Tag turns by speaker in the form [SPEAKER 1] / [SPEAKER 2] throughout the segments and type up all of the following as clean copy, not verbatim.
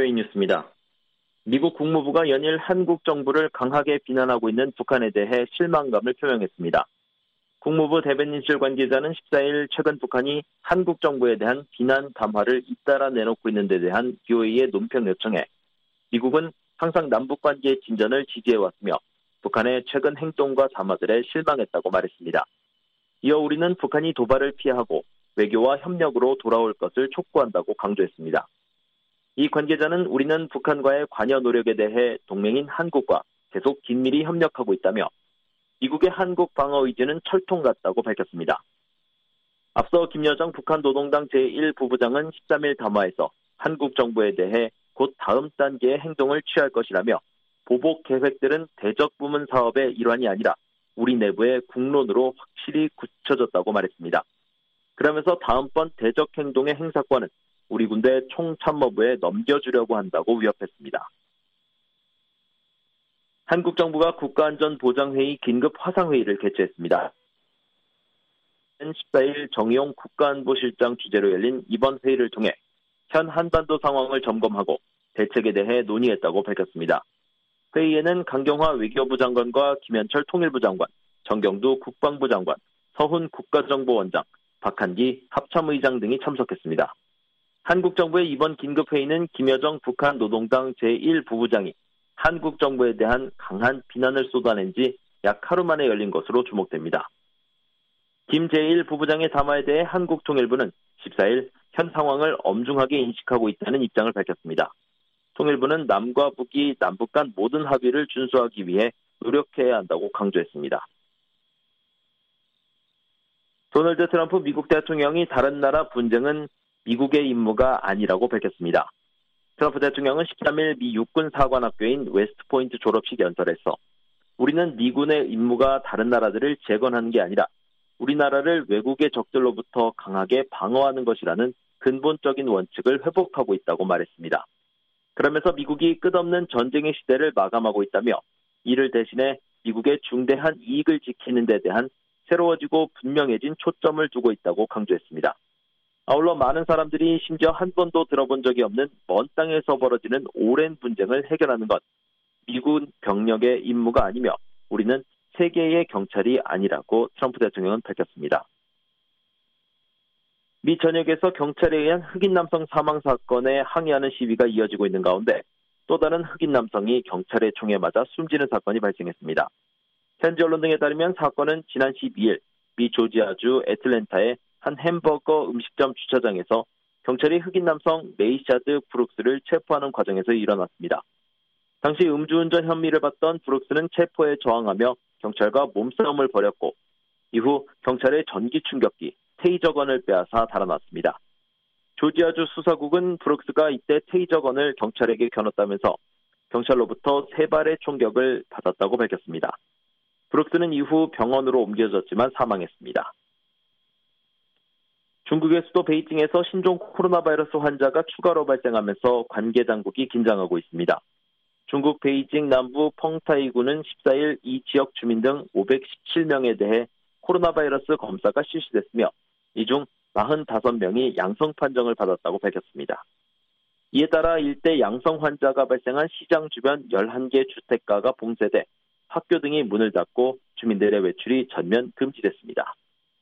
[SPEAKER 1] VOA 뉴스입니다. 미국 국무부가 연일 한국 정부를 강하게 비난하고 있는 북한에 대해 실망감을 표명했습니다. 국무부 대변인실 관계자는 14일 최근 북한이 한국 정부에 대한 비난 담화를 잇따라 내놓고 있는 데 대한 VOA의 논평 요청에 미국은 항상 남북관계의 진전을 지지해왔으며 북한의 최근 행동과 담화들에 실망했다고 말했습니다. 이어 우리는 북한이 도발을 피하고 외교와 협력으로 돌아올 것을 촉구한다고 강조했습니다. 이 관계자는 우리는 북한과의 관여 노력에 대해 동맹인 한국과 계속 긴밀히 협력하고 있다며 미국의 한국 방어 의지는 철통 같다고 밝혔습니다. 앞서 김여정 북한 노동당 제1부부장은 13일 담화에서 한국 정부에 대해 곧 다음 단계의 행동을 취할 것이라며 보복 계획들은 대적 부문 사업의 일환이 아니라 우리 내부의 국론으로 확실히 굳혀졌다고 말했습니다. 그러면서 다음번 대적 행동의 행사권은 우리 군대 총참모부에 넘겨주려고 한다고 위협했습니다. 한국 정부가 국가안전보장회의 긴급 화상회의를 개최했습니다. 14일 정의용 국가안보실장 주재로 열린 이번 회의를 통해 현 한반도 상황을 점검하고 대책에 대해 논의했다고 밝혔습니다. 회의에는 강경화 외교부 장관과 김현철 통일부 장관, 정경두 국방부 장관, 서훈 국가정보원장, 박한기 합참의장 등이 참석했습니다. 한국 정부의 이번 긴급회의는 김여정 북한 노동당 제1부부장이 한국 정부에 대한 강한 비난을 쏟아낸 지 약 하루 만에 열린 것으로 주목됩니다. 김 제1부부장의 담화에 대해 한국통일부는 14일 현 상황을 엄중하게 인식하고 있다는 입장을 밝혔습니다. 통일부는 남과 북이 남북 간 모든 합의를 준수하기 위해 노력해야 한다고 강조했습니다. 도널드 트럼프 미국 대통령이 다른 나라 분쟁은 미국의 임무가 아니라고 밝혔습니다. 트럼프 대통령은 13일 미 육군 사관학교인 웨스트포인트 졸업식 연설에서 우리는 미군의 임무가 다른 나라들을 재건하는 게 아니라 우리나라를 외국의 적들로부터 강하게 방어하는 것이라는 근본적인 원칙을 회복하고 있다고 말했습니다. 그러면서 미국이 끝없는 전쟁의 시대를 마감하고 있다며 이를 대신해 미국의 중대한 이익을 지키는 데 대한 새로워지고 분명해진 초점을 두고 있다고 강조했습니다. 아울러 많은 사람들이 심지어 한 번도 들어본 적이 없는 먼 땅에서 벌어지는 오랜 분쟁을 해결하는 것, 미군 병력의 임무가 아니며 우리는 세계의 경찰이 아니라고 트럼프 대통령은 밝혔습니다. 미 전역에서 경찰에 의한 흑인 남성 사망 사건에 항의하는 시위가 이어지고 있는 가운데 또 다른 흑인 남성이 경찰의 총에 맞아 숨지는 사건이 발생했습니다. 현지 언론 등에 따르면 사건은 지난 12일 미 조지아주 애틀랜타의 한 햄버거 음식점 주차장에서 경찰이 흑인 남성 레이샤드 브룩스를 체포하는 과정에서 일어났습니다. 당시 음주운전 혐의를 받던 브룩스는 체포에 저항하며 경찰과 몸싸움을 벌였고 이후 경찰의 전기 충격기, 테이저건을 빼앗아 달아났습니다. 조지아주 수사국은 브룩스가 이때 테이저건을 경찰에게 겨눴다면서 경찰로부터 3발의 총격을 받았다고 밝혔습니다. 브룩스는 이후 병원으로 옮겨졌지만 사망했습니다. 중국의 수도 베이징에서 신종 코로나 바이러스 환자가 추가로 발생하면서 관계당국이 긴장하고 있습니다. 중국 베이징 남부 펑타이구는 14일 이 지역 주민 등 517명에 대해 코로나 바이러스 검사가 실시됐으며 이 중 45명이 양성 판정을 받았다고 밝혔습니다. 이에 따라 일대 양성 환자가 발생한 시장 주변 11개 주택가가 봉쇄돼 학교 등이 문을 닫고 주민들의 외출이 전면 금지됐습니다.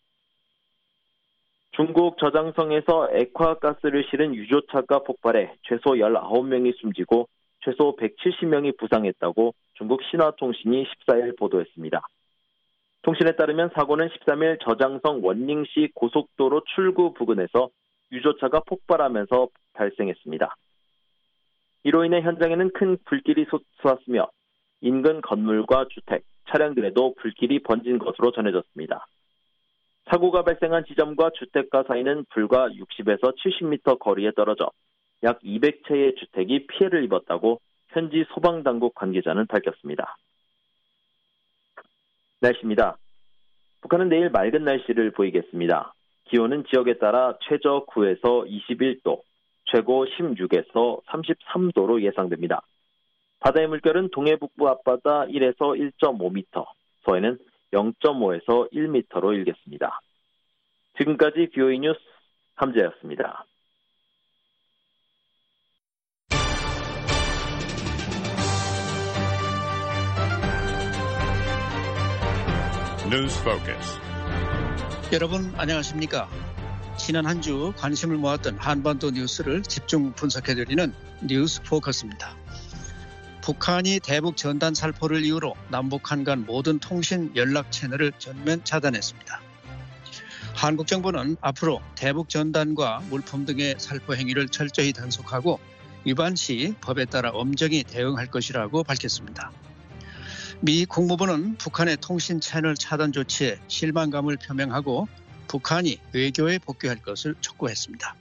[SPEAKER 1] 중국 저장성에서 액화가스를 실은 유조차가 폭발해 최소 19명이 숨지고 최소 170명이 부상했다고 중국 신화통신이 14일 보도했습니다. 통신에 따르면 사고는 13일 저장성 원닝시 고속도로 출구 부근에서 유조차가 폭발하면서 발생했습니다. 이로 인해 현장에는 큰 불길이 솟았으며 인근 건물과 주택, 차량들에도 불길이 번진 것으로 전해졌습니다. 사고가 발생한 지점과 주택가 사이는 불과 60에서 70m 거리에 떨어져 약 200채의 주택이 피해를 입었다고 현지 소방당국 관계자는 밝혔습니다. 날씨입니다. 북한은 내일 맑은 날씨를 보이겠습니다. 기온은 지역에 따라 최저 9에서 21도, 최고 16에서 33도로 예상됩니다. 바다의 물결은 동해북부 앞바다 1에서 1.5m, 서해는 0.5에서 1m로 일겠습니다. 지금까지 VOA 뉴스 함재였습니다.
[SPEAKER 2] News Focus.
[SPEAKER 3] 여러분 안녕하십니까? 지난 한 주 관심을 모았던 한반도 뉴스를 집중 분석해드리는 뉴스 포커스입니다. 북한이 대북 전단 살포를 이유로 남북한 간 모든 통신 연락 채널을 전면 차단했습니다. 한국 정부는 앞으로 대북 전단과 물품 등의 살포 행위를 철저히 단속하고 위반 시 법에 따라 엄정히 대응할 것이라고 밝혔습니다. 미 국무부는 북한의 통신 채널 차단 조치에 실망감을 표명하고 북한이 외교에 복귀할 것을 촉구했습니다.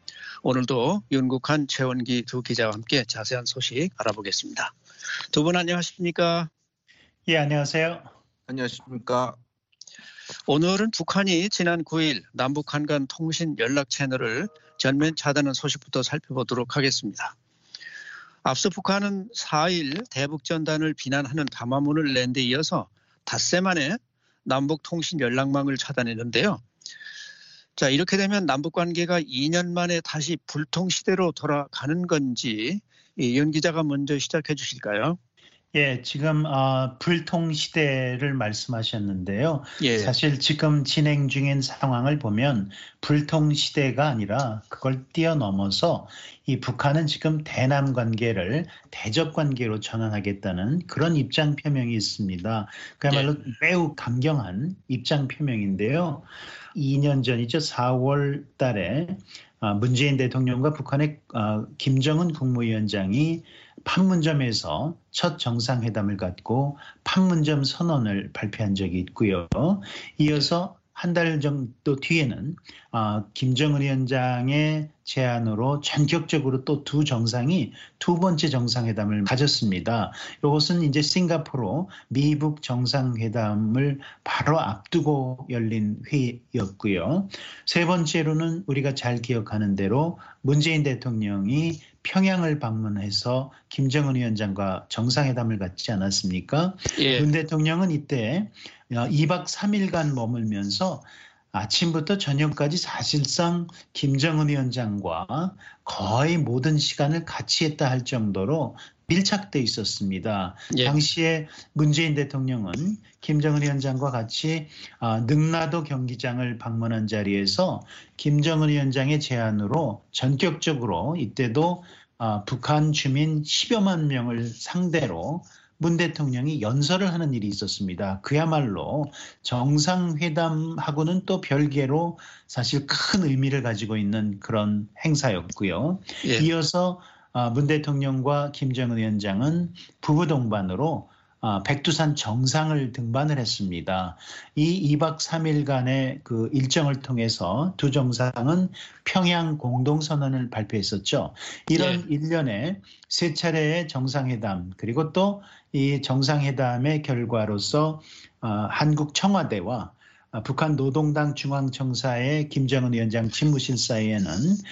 [SPEAKER 3] 오늘도 윤국한, 최원기 두 기자와 함께 자세한 소식 알아보겠습니다. 두 분 안녕하십니까?
[SPEAKER 4] 예, 안녕하세요.
[SPEAKER 5] 안녕하십니까?
[SPEAKER 3] 오늘은 북한이 지난 9일 남북한 간 통신 연락 채널을 전면 차단한 소식부터 살펴보도록 하겠습니다. 앞서 북한은 4일 대북 전단을 비난하는 담화문을 낸 데 이어서 닷새 만에 남북 통신 연락망을 차단했는데요. 자, 이렇게 되면 남북 관계가 2년 만에 다시 불통 시대로 돌아가는 건지 윤 기자가 먼저 시작해 주실까요?
[SPEAKER 4] 예, 지금 불통 시대를 말씀하셨는데요.
[SPEAKER 3] 예.
[SPEAKER 4] 사실 지금 진행 중인 상황을 보면 불통 시대가 아니라 그걸 뛰어넘어서 이 북한은 지금 대남 관계를 대접 관계로 전환하겠다는 그런 입장 표명이 있습니다. 그야말로 매우 강경한 입장 표명인데요. 2년 전이죠. 4월 달에 문재인 대통령과 북한의 김정은 국무위원장이 판문점에서 첫 정상회담을 갖고 판문점 선언을 발표한 적이 있고요. 이어서 한 달 정도 뒤에는 김정은 위원장의 제안으로 전격적으로 또 두 정상이 두 번째 정상회담을 가졌습니다. 이것은 이제 싱가포르 미북 정상회담을 바로 앞두고 열린 회의였고요. 세 번째로는 우리가 잘 기억하는 대로 문재인 대통령이 평양을 방문해서 김정은 위원장과 정상회담을 갖지 않았습니까?
[SPEAKER 3] 예.
[SPEAKER 4] 문 대통령은 이때 2박 3일간 머물면서 아침부터 저녁까지 사실상 김정은 위원장과 거의 모든 시간을 같이 했다 할 정도로 밀착돼 있었습니다.
[SPEAKER 3] 예.
[SPEAKER 4] 당시에 문재인 대통령은 김정은 위원장과 같이 능라도 경기장을 방문한 자리에서 김정은 위원장의 제안으로 전격적으로 이때도 북한 주민 10여만 명을 상대로 문 대통령이 연설을 하는 일이 있었습니다. 그야말로 정상회담하고는 또 별개로 사실 큰 의미를 가지고 있는 그런 행사였고요.
[SPEAKER 3] 예.
[SPEAKER 4] 이어서 문 대통령과 김정은 위원장은 부부 동반으로 백두산 정상을 등반을 했습니다. 이 2박 3일간의 그 일정을 통해서 두 정상은 평양 공동선언을 발표했었죠. 이런 일련의 세 차례의 정상회담 그리고 또 이 정상회담의 결과로서 한국 청와대와 북한 노동당 중앙청사의 김정은 위원장 집무실 사이에는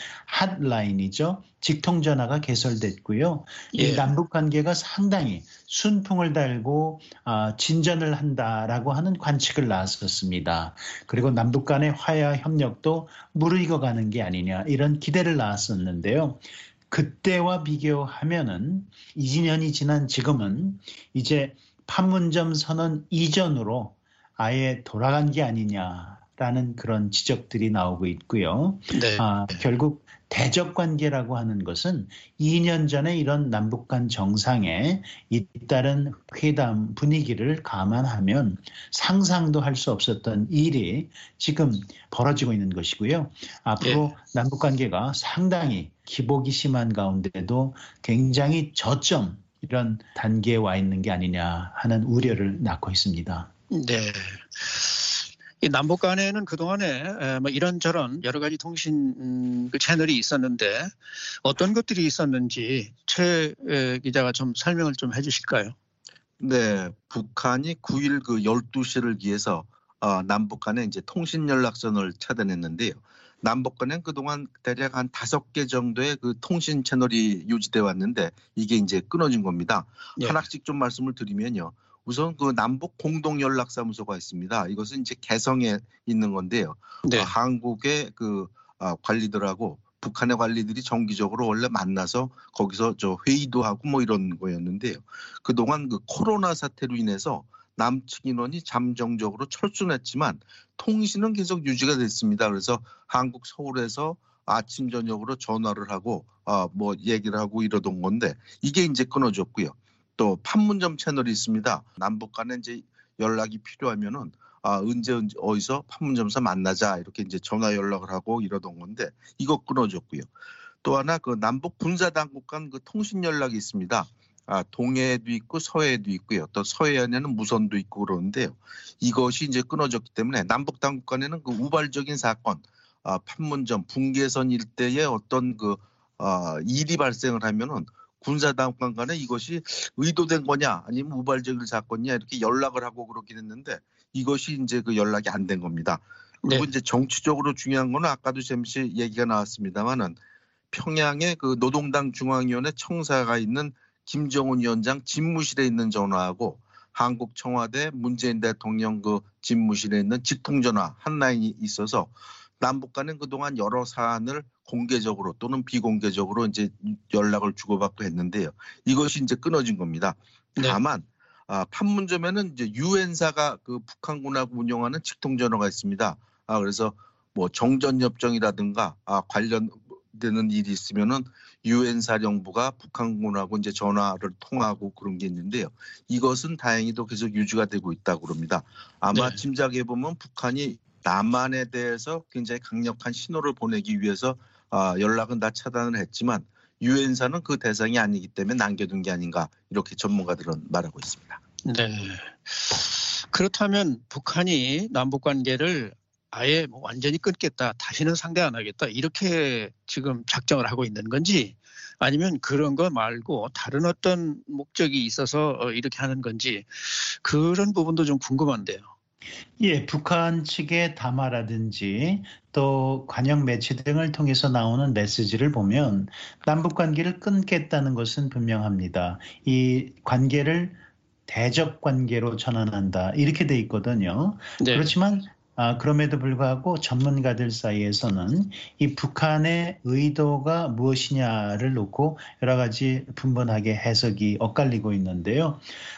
[SPEAKER 4] 핫라인이죠. 직통전화가 개설됐고요.
[SPEAKER 3] 예.
[SPEAKER 4] 이 남북관계가 상당히 순풍을 달고 진전을 한다라고 하는 관측을 낳았었습니다. 그리고 남북 간의 화해와 협력도 무르익어가는 게 아니냐 이런 기대를 낳았었는데요. 그때와 비교하면은 20년이 지난 지금은 이제 판문점 선언 이전으로 아예 돌아간 게 아니냐라는 그런 지적들이 나오고 있고요.
[SPEAKER 3] 네.
[SPEAKER 4] 결국 대접 관계라고 하는 것은 2년 전에 이런 남북 간 정상에 잇따른 회담 분위기를 감안하면 상상도 할 수 없었던 일이 지금 벌어지고 있는 것이고요. 앞으로 남북 관계가 상당히 기복이 심한 가운데도 굉장히 저점 이런 단계에 와 있는 게 아니냐 하는 우려를 낳고 있습니다.
[SPEAKER 3] 네. 이 남북 간에는 그동안에 뭐 이런저런 여러 가지 통신 채널이 있었는데 어떤 것들이 있었는지 최 기자가 좀 설명을 좀 해주실까요?
[SPEAKER 5] 네, 북한이 9일 그 12시를 기해서 남북 간에 이제 통신 연락선을 차단했는데요. 남북 간엔 그동안 대략 한 5개 정도의 그 통신 채널이 유지돼 왔는데 이게 이제 끊어진 겁니다.
[SPEAKER 3] 예.
[SPEAKER 5] 하나씩 좀 말씀을 드리면요. 우선 그 남북 공동 연락사무소가 있습니다. 이것은 이제 개성에 있는 건데요.
[SPEAKER 3] 네.
[SPEAKER 5] 한국의 그 관리들하고 북한의 관리들이 정기적으로 원래 만나서 거기서 저 회의도 하고 뭐 이런 거였는데요. 그동안 그 코로나 사태로 인해서 남측 인원이 잠정적으로 철수했지만 통신은 계속 유지가 됐습니다. 그래서 한국 서울에서 아침 저녁으로 전화를 하고 뭐 얘기를 하고 이러던 건데 이게 이제 끊어졌고요. 또 판문점 채널이 있습니다. 남북 간에 이제 연락이 필요하면은 언제 어디서 판문점에서 만나자 이렇게 이제 전화 연락을 하고 이러던 건데 이거 끊어졌고요. 또 하나 그 남북 군사 당국 간 그 통신 연락이 있습니다. 동해에도 있고 서해에도 있고요. 또 서해안에는 무선도 있고 그러는데요. 이것이 이제 끊어졌기 때문에 남북 당국 간에는 그 우발적인 사건, 판문점 분계선 일대에 어떤 그 일이 발생을 하면은 군사 당국 간에 이것이 의도된 거냐 아니면 우발적인 사건이냐 이렇게 연락을 하고 그러긴 했는데 이것이 이제 그 연락이 안 된 겁니다. 그리고
[SPEAKER 3] 네.
[SPEAKER 5] 이제 정치적으로 중요한 거는 아까도 잠시 얘기가 나왔습니다만은 평양에 그 노동당 중앙위원회 청사가 있는 김정은 위원장 집무실에 있는 전화하고 한국 청와대 문재인 대통령 그 집무실에 있는 직통전화 한 라인이 있어서 남북 간은 그동안 여러 사안을 공개적으로 또는 비공개적으로 이제 연락을 주고받고 했는데요. 이것이 이제 끊어진 겁니다. 다만 판문점에는 이제 유엔사가 그 북한군하고 운영하는 직통전화가 있습니다. 그래서 뭐 정전협정이라든가 관련되는 일이 있으면은 유엔 사령부가 북한군하고 이제 전화를 통하고 그런 게 있는데요. 이것은 다행히도 계속 유지가 되고 있다고 그럽니다. 아마 짐작해 보면 북한이 남한에 대해서 굉장히 강력한 신호를 보내기 위해서 연락은 다 차단을 했지만 유엔사는 그 대상이 아니기 때문에 남겨둔 게 아닌가 이렇게 전문가들은 말하고 있습니다.
[SPEAKER 3] 네. 그렇다면 북한이 남북 관계를 아예 뭐 완전히 끊겠다, 다시는 상대 안 하겠다 이렇게 지금 작정을 하고 있는 건지 아니면 그런 거 말고 다른 어떤 목적이 있어서 이렇게 하는 건지 그런 부분도 좀 궁금한데요.
[SPEAKER 4] 예, 북한 측의 담화라든지 또 관영 매체 등을 통해서 나오는 메시지를 보면 남북 관계를 끊겠다는 것은 분명합니다. 이 관계를 대적 관계로 전환한다 이렇게 돼 있거든요.
[SPEAKER 3] 네.
[SPEAKER 4] 그렇지만 그럼에도 불구하고 전문가들 사이에서는 이 북한의 의도가 무엇이냐를 놓고 여러 가지 분분하게 해석이 엇갈리고 있는데요.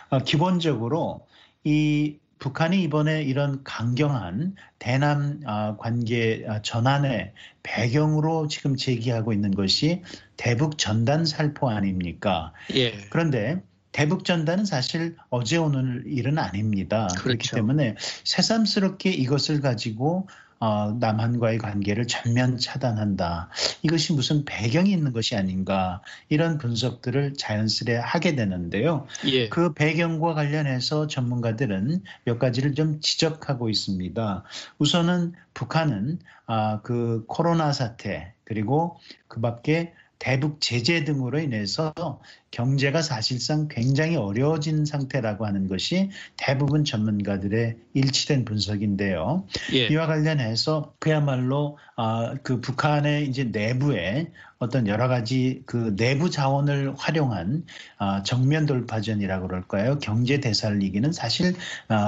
[SPEAKER 4] 기본적으로 이 북한이 이번에 이런 강경한 대남 관계 전환의 배경으로 지금 제기하고 있는 것이 대북 전단 살포 아닙니까?
[SPEAKER 3] 예.
[SPEAKER 4] 그런데 대북 전단은 사실 어제 오늘 일은 아닙니다.
[SPEAKER 3] 그렇죠.
[SPEAKER 4] 그렇기 때문에 새삼스럽게 이것을 가지고 남한과의 관계를 전면 차단한다. 이것이 무슨 배경이 있는 것이 아닌가 이런 분석들을 자연스레 하게 되는데요.
[SPEAKER 3] 예.
[SPEAKER 4] 그 배경과 관련해서 전문가들은 몇 가지를 좀 지적하고 있습니다. 우선은 북한은 그 코로나 사태 그리고 그 밖에 대북 제재 등으로 인해서 경제가 사실상 굉장히 어려워진 상태라고 하는 것이 대부분 전문가들의 일치된 분석인데요.
[SPEAKER 3] 예.
[SPEAKER 4] 이와 관련해서 그야말로 그 북한의 이제 내부에 어떤 여러 가지 그 내부 자원을 활용한 정면 돌파전이라고 그럴까요? 경제 되살리기는 사실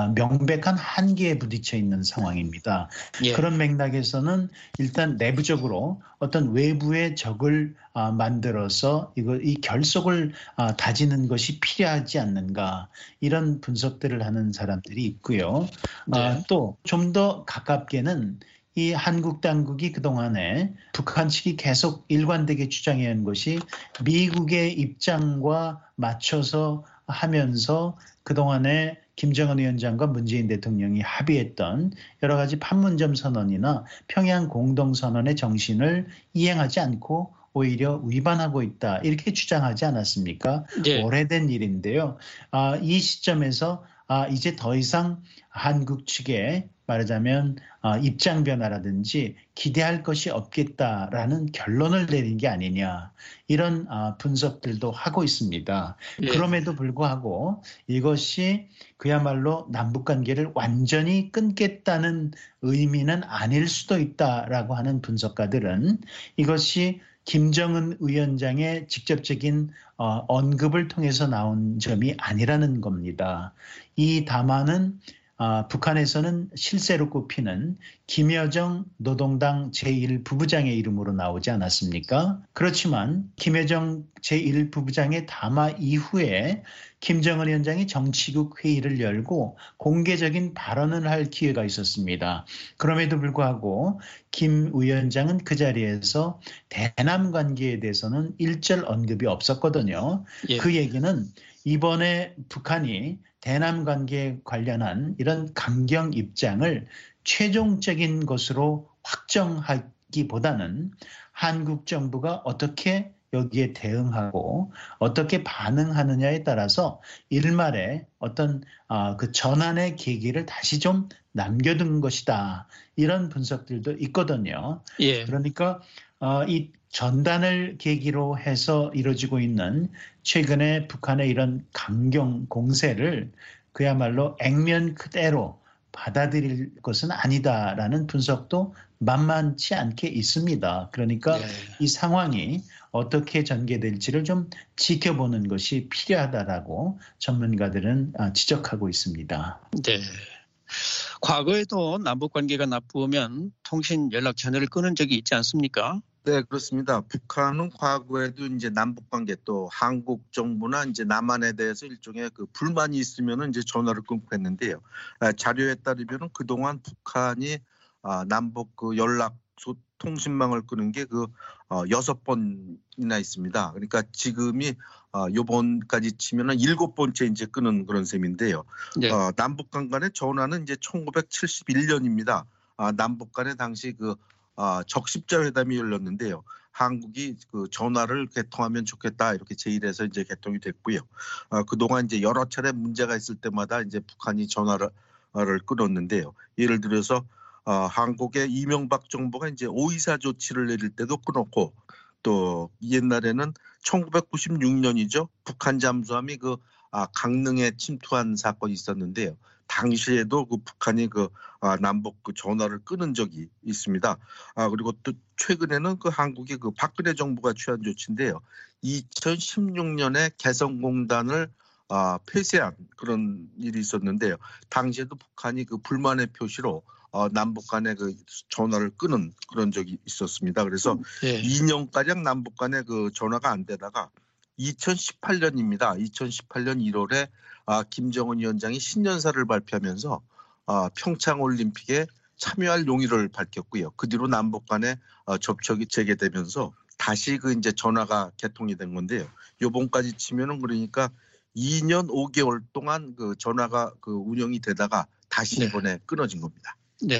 [SPEAKER 4] 명백한 한계에 부딪혀 있는 상황입니다.
[SPEAKER 3] 예.
[SPEAKER 4] 그런 맥락에서는 일단 내부적으로 어떤 외부의 적을 만들어서 이 결속을 다지는 것이 필요하지 않는가 이런 분석들을 하는 사람들이 있고요.
[SPEAKER 3] 네.
[SPEAKER 4] 또 좀 더 가깝게는 이 한국 당국이 그동안에 북한 측이 계속 일관되게 주장해온 것이 미국의 입장과 맞춰서 하면서 그동안에 김정은 위원장과 문재인 대통령이 합의했던 여러 가지 판문점 선언이나 평양 공동선언의 정신을 이행하지 않고 오히려 위반하고 있다 이렇게 주장하지 않았습니까?
[SPEAKER 3] 네.
[SPEAKER 4] 오래된 일인데요. 이 시점에서 이제 더 이상 한국 측에 말하자면 입장 변화라든지 기대할 것이 없겠다라는 결론을 내린 게 아니냐 이런 분석들도 하고 있습니다.
[SPEAKER 3] 예.
[SPEAKER 4] 그럼에도 불구하고 이것이 그야말로 남북관계를 완전히 끊겠다는 의미는 아닐 수도 있다라고 하는 분석가들은 이것이 김정은 위원장의 직접적인 언급을 통해서 나온 점이 아니라는 겁니다. 이 담화는 북한에서는 실세로 꼽히는 김여정 노동당 제1부부장의 이름으로 나오지 않았습니까? 그렇지만 김여정 제1부부장의 담화 이후에 김정은 위원장이 정치국 회의를 열고 공개적인 발언을 할 기회가 있었습니다. 그럼에도 불구하고 김 위원장은 그 자리에서 대남 관계에 대해서는 일절 언급이 없었거든요.
[SPEAKER 3] 예.
[SPEAKER 4] 그 얘기는 이번에 북한이 대남 관계에 관련한 이런 강경 입장을 최종적인 것으로 확정하기보다는 한국 정부가 어떻게 여기에 대응하고 어떻게 반응하느냐에 따라서 일말의 어떤 그 전환의 계기를 다시 좀 남겨둔 것이다. 이런 분석들도 있거든요.
[SPEAKER 3] 예.
[SPEAKER 4] 그러니까 이 전단을 계기로 해서 이루어지고 있는 최근에 북한의 이런 강경 공세를 그야말로 액면 그대로 받아들일 것은 아니다라는 분석도 만만치 않게 있습니다. 그러니까
[SPEAKER 3] 예.
[SPEAKER 4] 이 상황이 어떻게 전개될지를 좀 지켜보는 것이 필요하다라고 전문가들은 지적하고 있습니다.
[SPEAKER 3] 네. 과거에도 남북 관계가 나쁘면 통신 연락 전화를 끊은 적이 있지 않습니까?
[SPEAKER 5] 네, 그렇습니다. 북한은 과거에도 이제 남북 관계 또 한국 정부나 이제 남한에 대해서 일종의 그 불만이 있으면은 이제 전화를 끊고 했는데요. 자료에 따르면은 그동안 북한이 남북 그 연락 통신망을 끄는 게 그 6번이나 있습니다. 그러니까 지금이 요번까지 치면은 7번째 이제 끊은 그런 셈인데요.
[SPEAKER 3] 네.
[SPEAKER 5] 남북 간의 전화는 이제 1971년입니다. 남북 간에 당시 그 적십자 회담이 열렸는데요. 한국이 그 전화를 개통하면 좋겠다 이렇게 제의해서 이제 개통이 됐고요. 그동안 이제 여러 차례 문제가 있을 때마다 이제 북한이 전화를 끊었는데요. 예를 들어서 한국의 이명박 정부가 이제 5.24 조치를 내릴 때도 끊었고 또 옛날에는 1996년이죠. 북한 잠수함이 그 강릉에 침투한 사건이 있었는데요. 당시에도 그 북한이 그 남북 그 전화를 끊은 적이 있습니다. 그리고 또 최근에는 그 한국이 그 박근혜 정부가 취한 조치인데요. 2016년에 개성공단을 폐쇄한 그런 일이 있었는데요. 당시에도 북한이 그 불만의 표시로 남북 간의 그 전화를 끊은 그런 적이 있었습니다. 그래서
[SPEAKER 3] 예.
[SPEAKER 5] 2년가량 남북 간의 그 전화가 안 되다가 2018년입니다. 2018년 1월에 김정은 위원장이 신년사를 발표하면서 평창 올림픽에 참여할 용의를 밝혔고요. 그 뒤로 남북 간의 접촉이 재개되면서 다시 그 이제 전화가 개통이 된 건데요. 요번까지 치면은 그러니까 2년 5개월 동안 그 전화가 그 운영이 되다가 다시 이번에 끊어진 겁니다.
[SPEAKER 3] 네.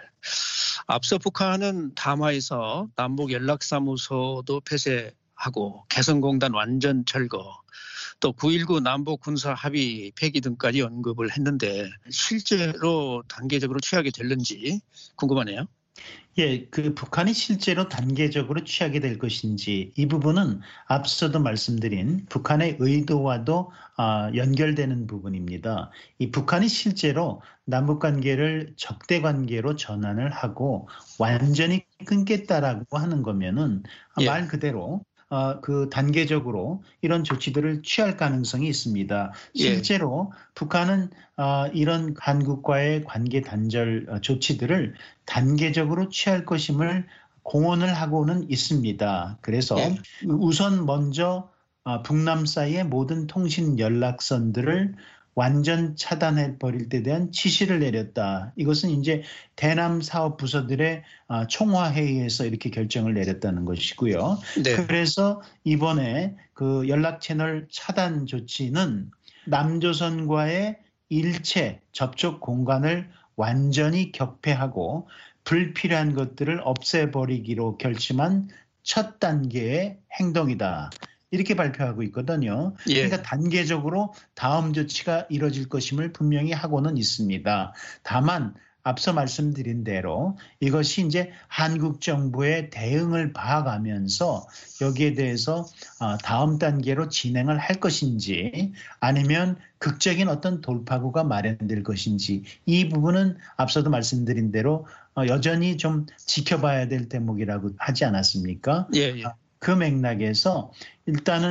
[SPEAKER 3] 앞서 북한은 담화에서 남북 연락사무소도 폐쇄하고 개성공단 완전 철거, 또 9.19 남북 군사 합의 폐기 등까지 언급을 했는데 실제로 단계적으로 취하게 될는지 궁금하네요.
[SPEAKER 4] 예, 그 북한이 실제로 단계적으로 취하게 될 것인지 이 부분은 앞서도 말씀드린 북한의 의도와도 연결되는 부분입니다. 이 북한이 실제로 남북 관계를 적대 관계로 전환을 하고 완전히 끊겠다라고 하는 거면은 말 그대로 그 단계적으로 이런 조치들을 취할 가능성이 있습니다. 실제로 북한은 이런 한국과의 관계 단절 조치들을 단계적으로 취할 것임을 공언을 하고는 있습니다. 그래서 우선 먼저 북남 사이의 모든 통신 연락선들을 완전 차단해 버릴 때 대한 지시를 내렸다. 이것은 이제 대남 사업 부서들의 총화회의에서 이렇게 결정을 내렸다는 것이고요.
[SPEAKER 3] 네.
[SPEAKER 4] 그래서 이번에 그 연락 채널 차단 조치는 남조선과의 일체 접촉 공간을 완전히 격폐하고 불필요한 것들을 없애버리기로 결심한 첫 단계의 행동이다. 이렇게 발표하고 있거든요. 그러니까 단계적으로 다음 조치가 이뤄질 것임을 분명히 하고는 있습니다. 다만 앞서 말씀드린 대로 이것이 이제 한국 정부의 대응을 봐가면서 여기에 대해서 다음 단계로 진행을 할 것인지 아니면 극적인 어떤 돌파구가 마련될 것인지 이 부분은 앞서도 말씀드린 대로 여전히 좀 지켜봐야 될 대목이라고 하지 않았습니까?
[SPEAKER 3] 예.
[SPEAKER 4] 그 맥락에서 일단은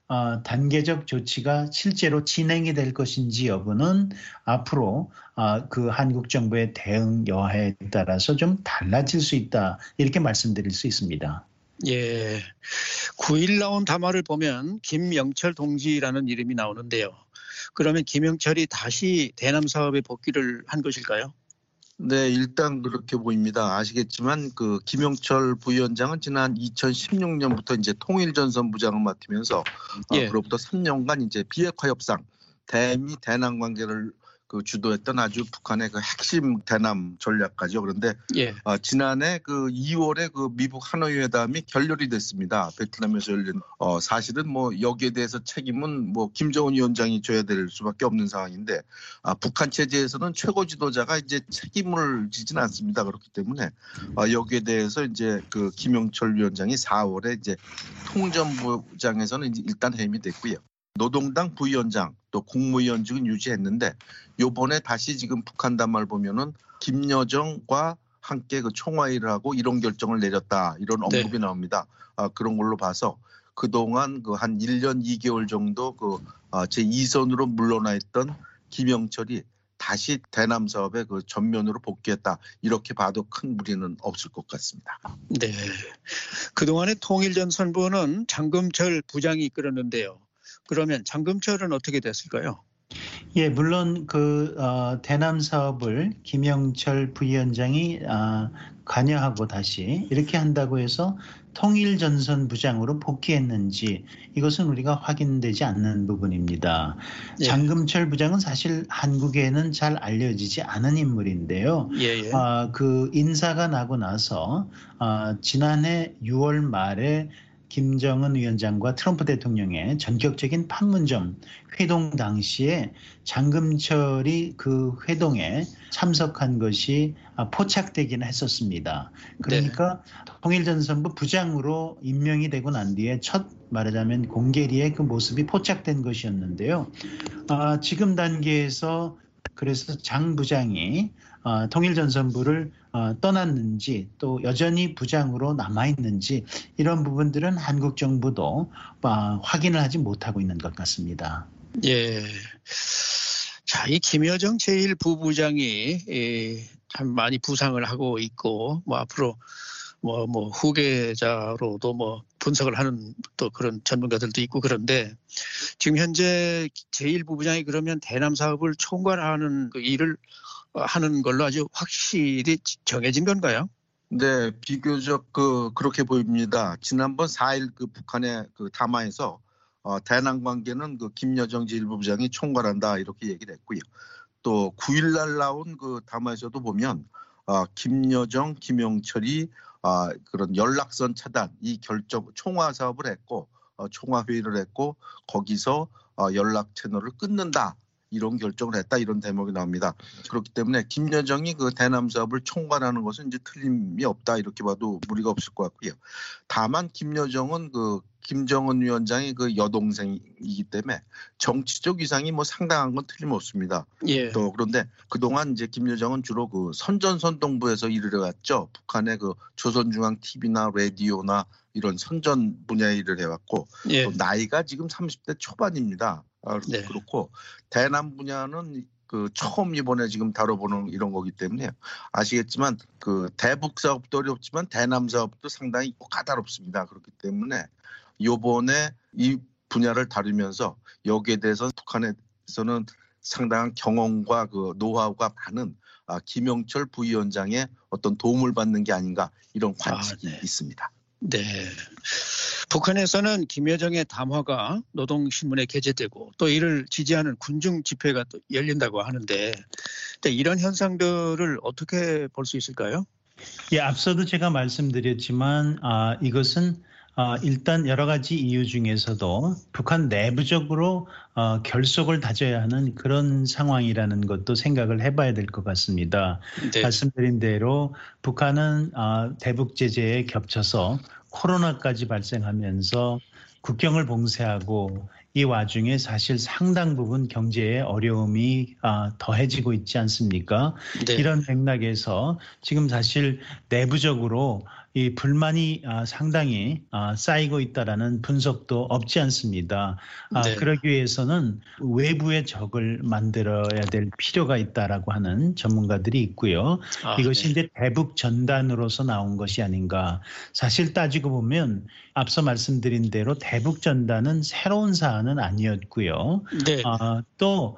[SPEAKER 4] 단계적 조치가 실제로 진행이 될 것인지 여부는 앞으로 그 한국 정부의 대응 여하에 따라서 좀 달라질 수 있다. 이렇게 말씀드릴 수 있습니다.
[SPEAKER 3] 예. 9일 나온 담화를 보면 김영철 동지라는 이름이 나오는데요. 그러면 김영철이 다시 대남 사업에 복귀를 한 것일까요?
[SPEAKER 5] 네, 일단 그렇게 보입니다. 아시겠지만 그 김영철 부위원장은 지난 2016년부터 이제 통일전선부장을 맡으면서 그로부터 3년간 이제 비핵화 협상, 대미 대남 관계를 그 주도했던 아주 북한의 그 핵심 대남 전략가죠. 그런데 지난해 그 2월에 그 미국 하노이 회담이 결렬이 됐습니다. 베트남에서 열린 사실은 뭐 여기에 대해서 책임은 뭐 김정은 위원장이 져야 될 수밖에 없는 상황인데 북한 체제에서는 최고 지도자가 이제 책임을 지지는 않습니다. 그렇기 때문에 여기에 대해서 이제 그 김영철 위원장이 4월에 이제 통전부장에서는 이제 일단 해임이 됐고요. 노동당 부위원장 또 국무위원직은 유지했는데 요번에 다시 지금 북한 담화를 보면은 김여정과 함께 그 총화회의를 하고 이런 결정을 내렸다 이런 언급이 나옵니다. 그런 걸로 봐서 그동안 그 한 1년 2개월 정도 그 제2선으로 물러나 있던 김영철이 다시 대남 사업에 그 전면으로 복귀했다 이렇게 봐도 큰 무리는 없을 것 같습니다.
[SPEAKER 3] 네, 그동안의 통일전선부는 장금철 부장이 이끌었는데요. 그러면 장금철은 어떻게 됐을까요?
[SPEAKER 4] 예, 물론 그 대남 사업을 김영철 부위원장이 관여하고 다시 이렇게 한다고 해서 통일전선부장으로 복귀했는지 이것은 우리가 확인되지 않는 부분입니다. 장금철 부장은 사실 한국에는 잘 알려지지 않은 인물인데요. 그 인사가 나고 나서 지난해 6월 말에 김정은 위원장과 트럼프 대통령의 전격적인 판문점 회동 당시에 장금철이 그 회동에 참석한 것이 포착되기는 했었습니다. 그러니까 통일전선부 부장으로 임명이 되고 난 뒤에 첫 말하자면 공개리의 그 모습이 포착된 것이었는데요. 지금 단계에서 그래서 장 부장이 통일전선부를 떠났는지 또 여전히 부장으로 남아있는지 이런 부분들은 한국 정부도 확인을 하지 못하고 있는 것 같습니다.
[SPEAKER 3] 예. 자, 이 김여정 제1부부장이 참 많이 부상을 하고 있고 앞으로 후계자로도 분석을 하는 또 그런 전문가들도 있고 그런데 지금 현재 제1부부장이 그러면 대남 사업을 총괄하는 그 일을 하는 걸로 아주 확실히 정해진 건가요?
[SPEAKER 5] 네, 비교적 그렇게 보입니다. 지난번 4일 그 북한의 그 담화에서 대남 관계는 그 김여정 제1부부장이 총괄한다 이렇게 얘기를 했고요. 또 9일 날 나온 그 담화에서도 보면 김여정, 김영철이 그런 연락선 차단 이 결정 총화 사업을 했고 총화 회의를 했고 거기서 연락 채널을 끊는다. 이런 결정을 했다 이런 대목이 나옵니다. 그렇기 때문에 김여정이 그 대남 사업을 총괄하는 것은 이제 틀림이 없다 이렇게 봐도 무리가 없을 것 같고요. 다만 김여정은 그 김정은 위원장이 그 여동생이기 때문에 정치적 위상이 상당한 건 틀림없습니다. 또 그런데 그동안 이제 김여정은 주로 그 선전선동부에서 일을 해왔죠. 북한의 그 조선중앙 TV나 라디오나 이런 선전 분야에 일을 해왔고 또 나이가 지금 30대 초반입니다. 그렇고 대남 분야는 그 처음 이번에 지금 다뤄보는 이런 거기 때문에 아시겠지만 그 대북 사업도 어렵지만 대남 사업도 상당히 까다롭습니다. 그렇기 때문에 요번에 이 분야를 다루면서 여기에 대해서 북한에서는 상당한 경험과 그 노하우가 많은 김영철 부위원장의 어떤 도움을 받는 게 아닌가 이런 관측이 있습니다.
[SPEAKER 3] 네. 북한에서는 김여정의 담화가 노동신문에 게재되고 또 이를 지지하는 군중 집회가 또 열린다고 하는데 이런 현상들을 어떻게 볼 수 있을까요?
[SPEAKER 4] 예, 앞서도 제가 말씀드렸지만 이것은 일단 여러 가지 이유 중에서도 북한 내부적으로 결속을 다져야 하는 그런 상황이라는 것도 생각을 해봐야 될 것 같습니다. 말씀드린 대로 북한은 대북 제재에 겹쳐서 코로나까지 발생하면서 국경을 봉쇄하고 이 와중에 사실 상당 부분 경제의 어려움이 더해지고 있지 않습니까?
[SPEAKER 3] 네.
[SPEAKER 4] 이런 맥락에서 지금 사실 내부적으로 이 불만이 상당히 쌓이고 있다라는 분석도 없지 않습니다.
[SPEAKER 3] 네.
[SPEAKER 4] 그러기 위해서는 외부의 적을 만들어야 될 필요가 있다라고 하는 전문가들이 있고요. 이것이
[SPEAKER 3] 네.
[SPEAKER 4] 이제 대북 전단으로서 나온 것이 아닌가. 사실 따지고 보면 앞서 말씀드린 대로 대북 전단은 새로운 사안은 아니었고요.
[SPEAKER 3] 네.
[SPEAKER 4] 또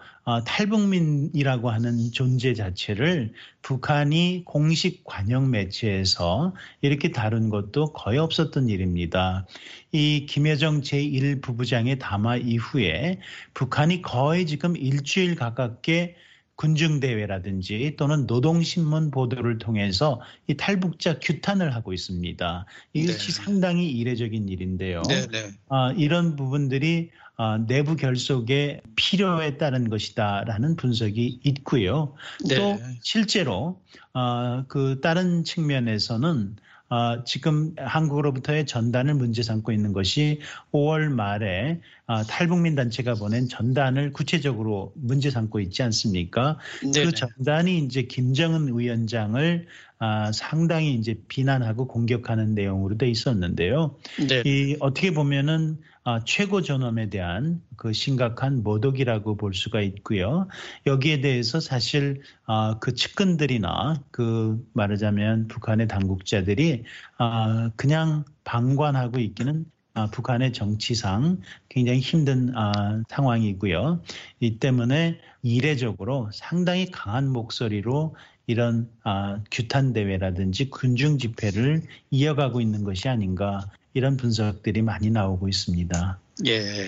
[SPEAKER 4] 탈북민이라고 하는 존재 자체를 북한이 공식 관영 매체에서 이렇게 다룬 것도 거의 없었던 일입니다. 이 김여정 제1부부장의 담화 이후에 북한이 거의 지금 일주일 가깝게 군중대회라든지 또는 노동신문 보도를 통해서 이 탈북자 규탄을 하고 있습니다. 이것이 상당히 이례적인 일인데요. 이런 부분들이 내부 결속에 필요에 따른 것이다라는 분석이 있고요. 또 실제로 그 다른 측면에서는 지금 한국으로부터의 전단을 문제 삼고 있는 것이 5월 말에 탈북민 단체가 보낸 전단을 구체적으로 문제 삼고 있지 않습니까?
[SPEAKER 3] 네네.
[SPEAKER 4] 그 전단이 이제 김정은 위원장을 상당히 이제 비난하고 공격하는 내용으로 돼 있었는데요. 이 어떻게 보면은 최고 존엄에 대한 그 심각한 모독이라고 볼 수가 있고요. 여기에 대해서 사실 그 측근들이나 그 말하자면 북한의 당국자들이 그냥 방관하고 있기는 북한의 정치상 굉장히 힘든 상황이고요. 이 때문에 이례적으로 상당히 강한 목소리로 이런 규탄 대회라든지 군중 집회를 이어가고 있는 것이 아닌가 이런 분석들이 많이 나오고 있습니다.
[SPEAKER 3] 예.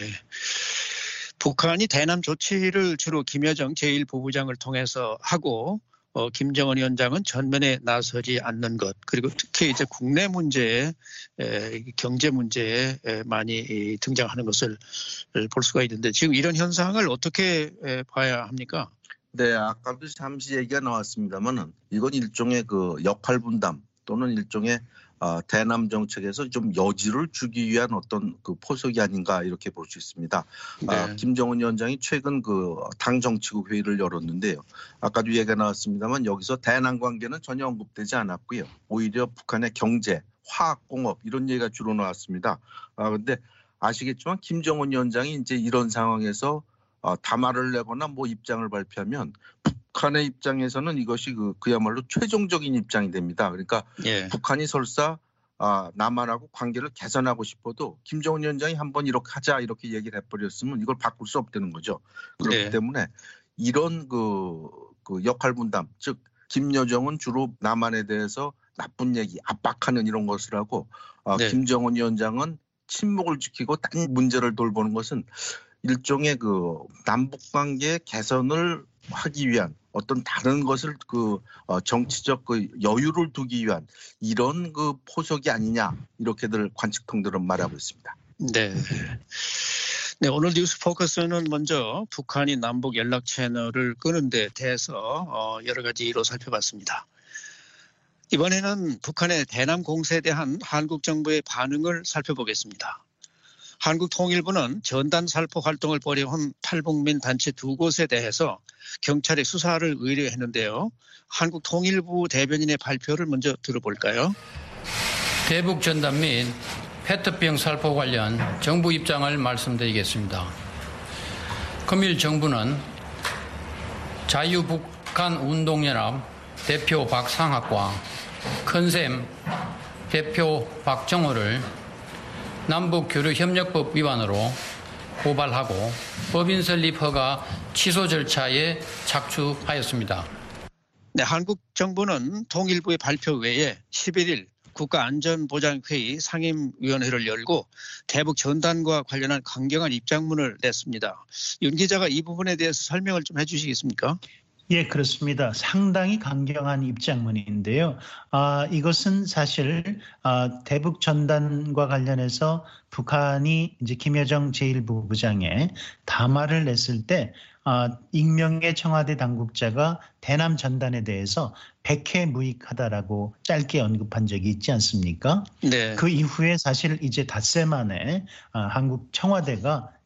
[SPEAKER 3] 북한이 대남 조치를 주로 김여정 제1부부장을 통해서 하고 김정은 위원장은 전면에 나서지 않는 것, 그리고 특히 이제 국내 문제에 경제 문제에 많이 등장하는 것을 볼 수가 있는데 지금 이런 현상을 어떻게 봐야 합니까?
[SPEAKER 5] 네, 아까도 잠시 얘기가 나왔습니다만은 이건 일종의 그 역할 분담 또는 일종의 대남 정책에서 좀 여지를 주기 위한 어떤 그 포석이 아닌가 이렇게 볼 수 있습니다.
[SPEAKER 3] 네.
[SPEAKER 5] 김정은 위원장이 최근 그 당 정치국 회의를 열었는데요. 아까도 얘기가 나왔습니다만 여기서 대남 관계는 전혀 언급되지 않았고요. 오히려 북한의 경제, 화학공업 이런 얘기가 주로 나왔습니다. 그런데 아시겠지만 김정은 위원장이 이제 이런 상황에서 담화를 내거나 뭐 입장을 발표하면 북한의 입장에서는 이것이 그야말로 최종적인 입장이 됩니다. 그러니까 북한이 설사 남한하고 관계를 개선하고 싶어도 김정은 위원장이 한번 이렇게 하자 이렇게 얘기를 해버렸으면 이걸 바꿀 수 없다는 거죠. 그렇기 때문에 이런 그 역할 분담, 즉 김여정은 주로 남한에 대해서 나쁜 얘기, 압박하는 이런 것을 하고 김정은 위원장은 침묵을 지키고 딴 문제를 돌보는 것은 일종의 그 남북 관계 개선을 하기 위한 어떤 다른 것을 정치적 여유를 두기 위한 이런 그 포석이 아니냐 이렇게들 관측통들은 말하고 있습니다.
[SPEAKER 3] 네. 네, 오늘 뉴스 포커스는 먼저 북한이 남북 연락 채널을 끄는 데 대해서 여러 가지 이유로 살펴봤습니다. 이번에는 북한의 대남 공세에 대한 한국 정부의 반응을 살펴보겠습니다. 한국통일부는 전단 살포 활동을 벌여온 탈북민 단체 2곳에 대해서 경찰에 수사를 의뢰했는데요. 한국통일부 대변인의 발표를 먼저 들어볼까요?
[SPEAKER 2] 대북 전단 및 페트병 살포 관련 정부 입장을 말씀드리겠습니다. 금일 정부는 자유북한운동연합 대표 박상학과 큰샘 대표 박정호를 남북교류협력법 위반으로 고발하고 법인 설립 허가 취소 절차에 착수하였습니다.
[SPEAKER 3] 네, 한국 정부는 통일부의 발표 외에 11일 국가안전보장회의 상임위원회를 열고 대북 전단과 관련한 강경한 입장문을 냈습니다. 윤 기자가 이 부분에 대해서 설명을 좀 해주시겠습니까?
[SPEAKER 4] 예, 그렇습니다. 상당히 강경한 입장문인데요. 이것은 사실 대북 전단과 관련해서 북한이 이제 김여정 제1부부장의 담화를 냈을 때 익명의 청와대 당국자가 대남 전단에 대해서 백해무익하다라고 짧게 언급한 적이 있지 않습니까?
[SPEAKER 3] 네.
[SPEAKER 4] 그 이후에 사실 이제 닷새 만에 한국 청와대가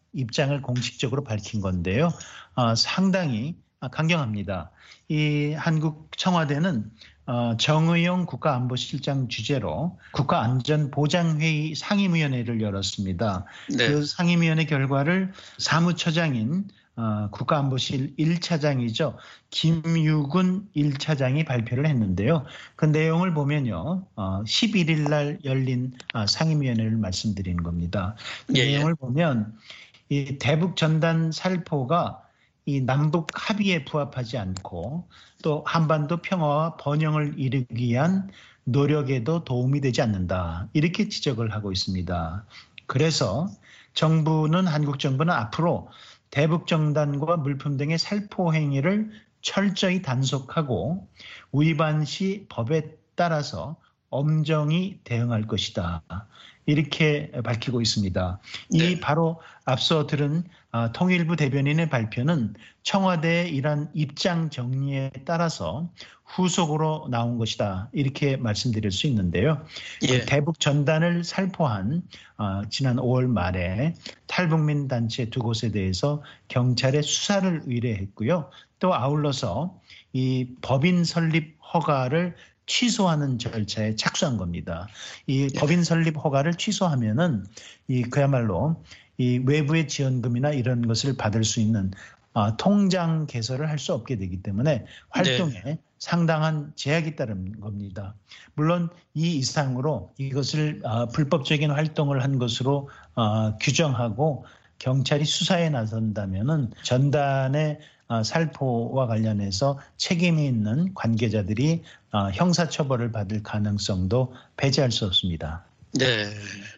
[SPEAKER 4] 입장을 공식적으로 밝힌 건데요. 상당히 강경합니다. 이 한국 청와대는 정의용 국가안보실장 주재로 국가안전보장회의 상임위원회를 열었습니다.
[SPEAKER 3] 네.
[SPEAKER 4] 그 상임위원회 결과를 사무처장인 국가안보실 1차장이죠. 김유군 1차장이 발표를 했는데요. 그 내용을 보면요. 11일 날 열린 상임위원회를 말씀드리는 겁니다. 그 내용을 보면 이 대북 전단 살포가 이 남북 합의에 부합하지 않고 또 한반도 평화와 번영을 이루기 위한 노력에도 도움이 되지 않는다. 이렇게 지적을 하고 있습니다. 그래서 한국 정부는 앞으로 대북 정단과 물품 등의 살포 행위를 철저히 단속하고 위반 시 법에 따라서 엄정히 대응할 것이다. 이렇게 밝히고 있습니다. 이 바로 앞서 들은 통일부 대변인의 발표는 청와대의 이런 입장 정리에 따라서 후속으로 나온 것이다. 이렇게 말씀드릴 수 있는데요. 그 대북 전단을 살포한 지난 5월 말에 탈북민 단체 2곳에 대해서 경찰에 수사를 의뢰했고요. 또 아울러서 이 법인 설립 허가를 취소하는 절차에 착수한 겁니다. 이 법인 설립 허가를 취소하면은 그야말로 이 외부의 지원금이나 이런 것을 받을 수 있는 통장 개설을 할 수 없게 되기 때문에 활동에 상당한 제약이 따른 겁니다. 물론 이 이상으로 이것을 불법적인 활동을 한 것으로 규정하고 경찰이 수사에 나선다면은 전단의 살포와 관련해서 책임이 있는 관계자들이 형사처벌을 받을 가능성도 배제할 수 없습니다.
[SPEAKER 3] 네.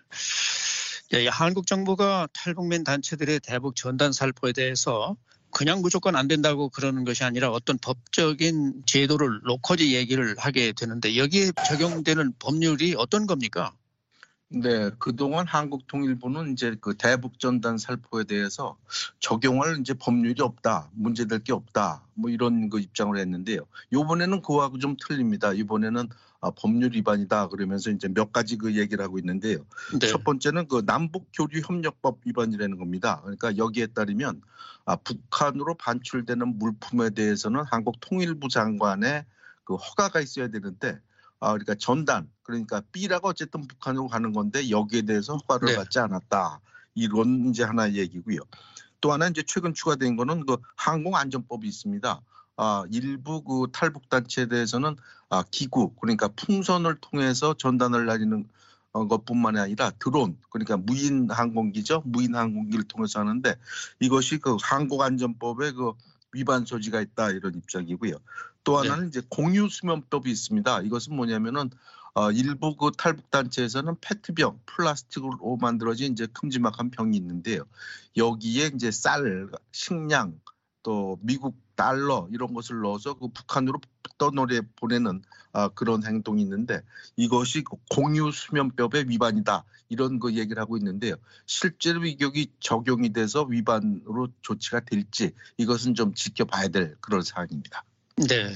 [SPEAKER 3] 한국 정부가 탈북민 단체들의 대북 전단 살포에 대해서 그냥 무조건 안 된다고 그러는 것이 아니라 어떤 법적인 제도를 놓고지 얘기를 하게 되는데 여기에 적용되는 법률이 어떤 겁니까?
[SPEAKER 5] 네, 그동안 한국통일부는 이제 그 대북 전단 살포에 대해서 적용할 이제 법률이 없다, 문제될 게 없다, 뭐 이런 그 입장을 했는데요. 이번에는 그거하고 좀 틀립니다. 이번에는 법률 위반이다 그러면서 이제 몇 가지 그 얘기를 하고 있는데요. 첫 번째는 그 남북교류협력법 위반이라는 겁니다. 그러니까 여기에 따르면 북한으로 반출되는 물품에 대해서는 한국통일부 장관의 그 허가가 있어야 되는데. 그러니까 전단, 그러니까 B라고 어쨌든 북한으로 가는 건데 여기에 대해서 허가를 받지 않았다. 이런 이제 하나의 얘기고요. 또 하나 이제 최근 추가된 거는 그 항공안전법이 있습니다. 일부 그 탈북 단체에 대해서는 기구, 그러니까 풍선을 통해서 전단을 날리는 것뿐만이 아니라 드론, 그러니까 무인 항공기죠. 무인 항공기를 통해서 하는데 이것이 그 항공안전법의 그 위반 소지가 있다 이런 입장이고요. 또 하나는 이제 공유수면법이 있습니다. 이것은 뭐냐면은 일부 그 탈북 단체에서는 페트병, 플라스틱으로 만들어진 이제 큼지막한 병이 있는데요. 여기에 이제 쌀, 식량, 또 미국 달러 이런 것을 넣어서 그 북한으로 떠놀이 보내는 그런 행동이 있는데 이것이 공유수면법의 위반이다. 이런 그 얘기를 하고 있는데요. 실제로 이격이 적용이 돼서 위반으로 조치가 될지 이것은 좀 지켜봐야 될 그런 사안입니다.
[SPEAKER 3] 네.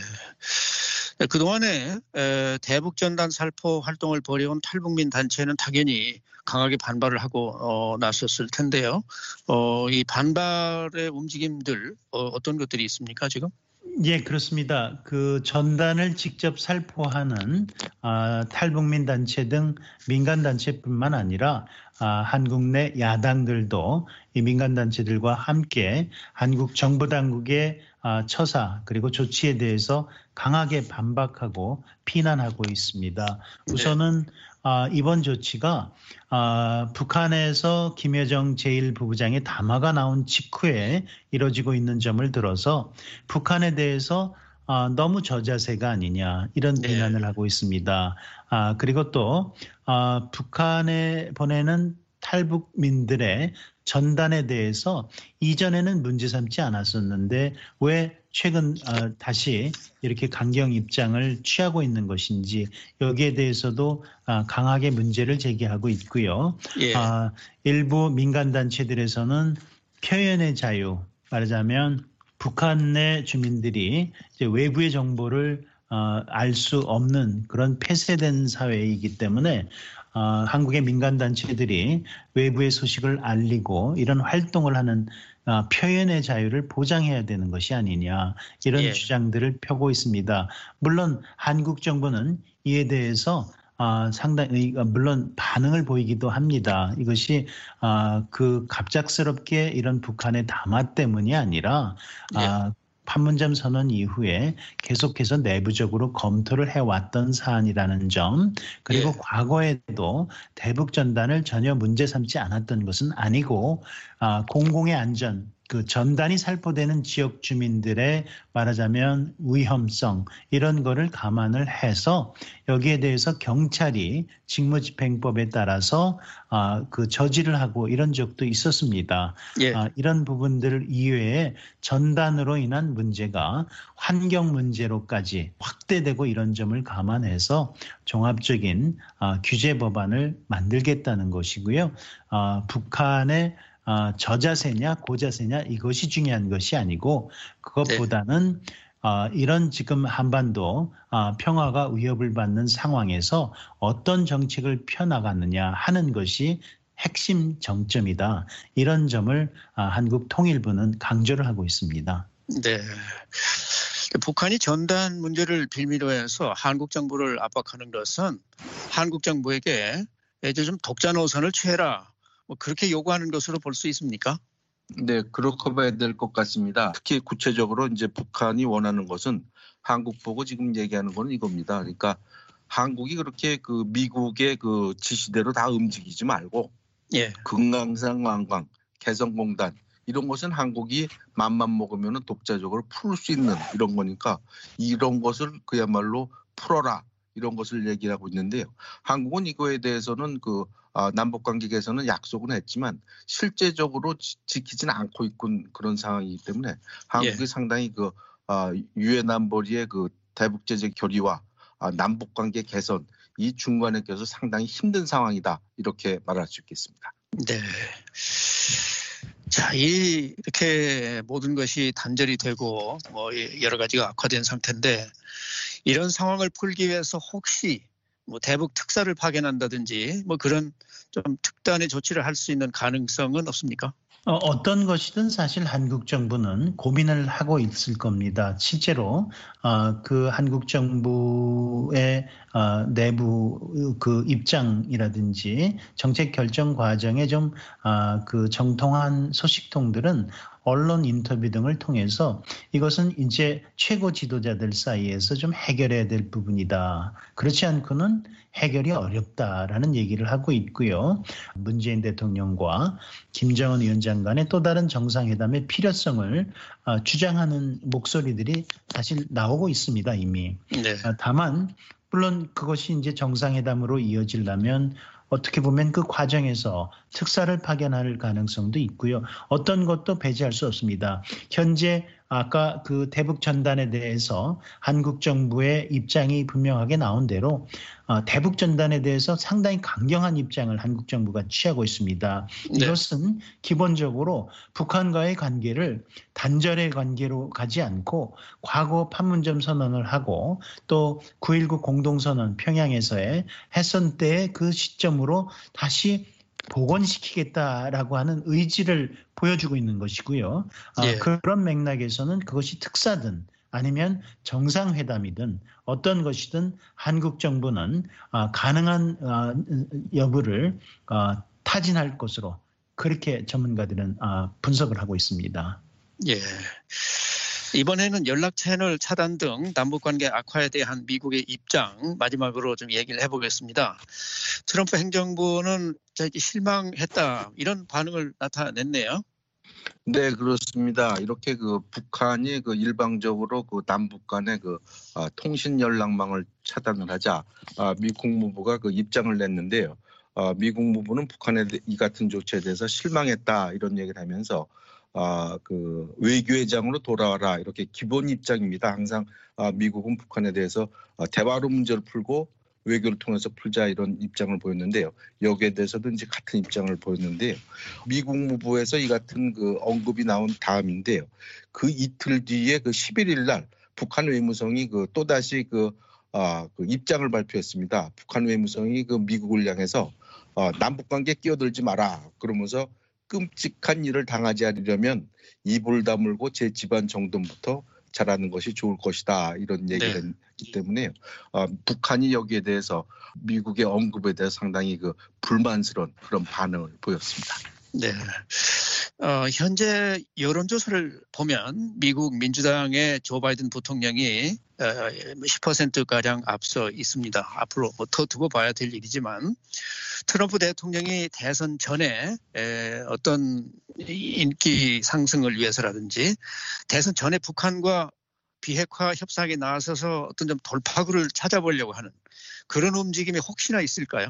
[SPEAKER 3] 그동안에 대북전단 살포 활동을 벌여온 탈북민 단체는 당연히 강하게 반발을 하고 나섰을 텐데요. 이 반발의 움직임들 어떤 것들이 있습니까 지금?
[SPEAKER 4] 예, 그렇습니다. 그 전단을 직접 살포하는 탈북민 단체 등 민간 단체뿐만 아니라 한국 내 야당들도 이 민간 단체들과 함께 한국 정부 당국의 처사 그리고 조치에 대해서 강하게 반박하고 비난하고 있습니다. 우선은 이번 조치가 북한에서 김여정 제1부부장의 담화가 나온 직후에 이뤄지고 있는 점을 들어서 북한에 대해서 너무 저자세가 아니냐 이런 비난을 하고 있습니다. 그리고 또 북한에 보내는 탈북민들의 전단에 대해서 이전에는 문제 삼지 않았었는데 왜 최근 다시 이렇게 강경 입장을 취하고 있는 것인지 여기에 대해서도 강하게 문제를 제기하고 있고요. 일부 민간단체들에서는 표현의 자유, 말하자면 북한 내 주민들이 이제 외부의 정보를 알 수 없는 그런 폐쇄된 사회이기 때문에 한국의 민간 단체들이 외부의 소식을 알리고 이런 활동을 하는 표현의 자유를 보장해야 되는 것이 아니냐 이런 주장들을 펴고 있습니다. 물론 한국 정부는 이에 대해서 상당히 물론 반응을 보이기도 합니다. 이것이 그 갑작스럽게 이런 북한의 담화 때문이 아니라 판문점 선언 이후에 계속해서 내부적으로 검토를 해왔던 사안이라는 점, 그리고 과거에도 대북 전단을 전혀 문제 삼지 않았던 것은 아니고 공공의 안전, 그 전단이 살포되는 지역 주민들의 말하자면 위험성 이런 거를 감안을 해서 여기에 대해서 경찰이 직무집행법에 따라서 그 저지를 하고 이런 적도 있었습니다. 이런 부분들 이외에 전단으로 인한 문제가 환경 문제로까지 확대되고 이런 점을 감안해서 종합적인 규제 법안을 만들겠다는 것이고요. 북한의 저자세냐 고자세냐 이것이 중요한 것이 아니고 그것보다는 이런 지금 한반도 평화가 위협을 받는 상황에서 어떤 정책을 펴나가느냐 하는 것이 핵심 정점이다. 이런 점을 한국통일부는 강조를 하고 있습니다.
[SPEAKER 3] 네. 북한이 전단 문제를 빌미로 해서 한국 정부를 압박하는 것은 한국 정부에게 이제 좀 독자 노선을 취해라. 그렇게 요구하는 것으로 볼 수 있습니까?
[SPEAKER 5] 네, 그렇게 봐야 될 것 같습니다. 특히 구체적으로 이제 북한이 원하는 것은 한국 보고 지금 얘기하는 건 이겁니다. 그러니까 한국이 그렇게 그 미국의 그 지시대로 다 움직이지 말고 금강산 왕광, 개성공단 이런 것은 한국이 맘만 먹으면 독자적으로 풀 수 있는 이런 거니까 이런 것을 그야말로 풀어라 이런 것을 얘기를 하고 있는데요. 한국은 이거에 대해서는 그 남북관계 개선은 약속은 했지만 실제적으로 지키지는 않고 있군 그런 상황이기 때문에 한국이 상당히 그 유엔 안보리의 그 대북 제재 결의와 남북관계 개선 이 중간에 껴서 상당히 힘든 상황이다 이렇게 말할 수 있겠습니다.
[SPEAKER 3] 네. 자, 이렇게 모든 것이 단절이 되고 여러 가지가 악화된 상태인데 이런 상황을 풀기 위해서 혹시 대북 특사를 파견한다든지 그런 좀 특단의 조치를 할 수 있는 가능성은 없습니까?
[SPEAKER 4] 어떤 것이든 사실 한국 정부는 고민을 하고 있을 겁니다. 실제로 그 한국 정부의 내부 그 입장이라든지 정책 결정 과정에 좀 그 정통한 소식통들은 언론 인터뷰 등을 통해서 이것은 이제 최고 지도자들 사이에서 좀 해결해야 될 부분이다. 그렇지 않고는 해결이 어렵다라는 얘기를 하고 있고요. 문재인 대통령과 김정은 위원장 간의 또 다른 정상회담의 필요성을 주장하는 목소리들이 사실 나오고 있습니다, 이미. 다만 물론 그것이 이제 정상회담으로 이어지려면 어떻게 보면 그 과정에서 특사를 파견할 가능성도 있고요. 어떤 것도 배제할 수 없습니다. 현재 아까 그 대북 전단에 대해서 한국 정부의 입장이 분명하게 나온 대로 대북 전단에 대해서 상당히 강경한 입장을 한국 정부가 취하고 있습니다. 이것은 기본적으로 북한과의 관계를 단절의 관계로 가지 않고 과거 판문점 선언을 하고 또 9.19 공동선언 평양에서의 해선 때의 그 시점으로 다시 복원시키겠다라고 하는 의지를 보여주고 있는 것이고요. 그런 맥락에서는 그것이 특사든 아니면 정상회담이든 어떤 것이든 한국 정부는 가능한 여부를 타진할 것으로 그렇게 전문가들은 분석을 하고 있습니다.
[SPEAKER 3] 이번에는 연락 채널 차단 등 남북관계 악화에 대한 미국의 입장 마지막으로 좀 얘기를 해보겠습니다. 트럼프 행정부는 실망했다 이런 반응을 나타냈네요.
[SPEAKER 5] 네, 그렇습니다. 이렇게 그 북한이 그 일방적으로 그 남북 간의 그 통신 연락망을 차단을 하자 미 국무부가 그 입장을 냈는데요. 미 국무부는 북한의 이 같은 조치에 대해서 실망했다 이런 얘기를 하면서 그 외교회장으로 돌아와라 이렇게 기본 입장입니다. 항상 미국은 북한에 대해서 대화로 문제를 풀고 외교를 통해서 풀자 이런 입장을 보였는데요. 여기에 대해서도 이제 같은 입장을 보였는데요. 미 국무부에서 이 같은 그 언급이 나온 다음인데요. 그 이틀 뒤에 그 11일 날 북한 외무성이 그 또다시 그 그 입장을 발표했습니다. 북한 외무성이 그 미국을 향해서 남북관계 끼어들지 마라 그러면서 끔찍한 일을 당하지 않으려면 입을 다물고 제 집안 정돈부터 잘하는 것이 좋을 것이다 이런 얘기를 했기 때문에 북한이 여기에 대해서 미국의 언급에 대해서 상당히 그 불만스러운 그런 반응을 보였습니다.
[SPEAKER 3] 네. 현재 여론조사를 보면 미국 민주당의 조 바이든 부통령이 10%가량 앞서 있습니다. 앞으로 더 두고 봐야 될 일이지만 트럼프 대통령이 대선 전에 어떤 인기 상승을 위해서라든지 대선 전에 북한과 비핵화 협상에 나서서 어떤 좀 돌파구를 찾아보려고 하는 그런 움직임이 혹시나 있을까요?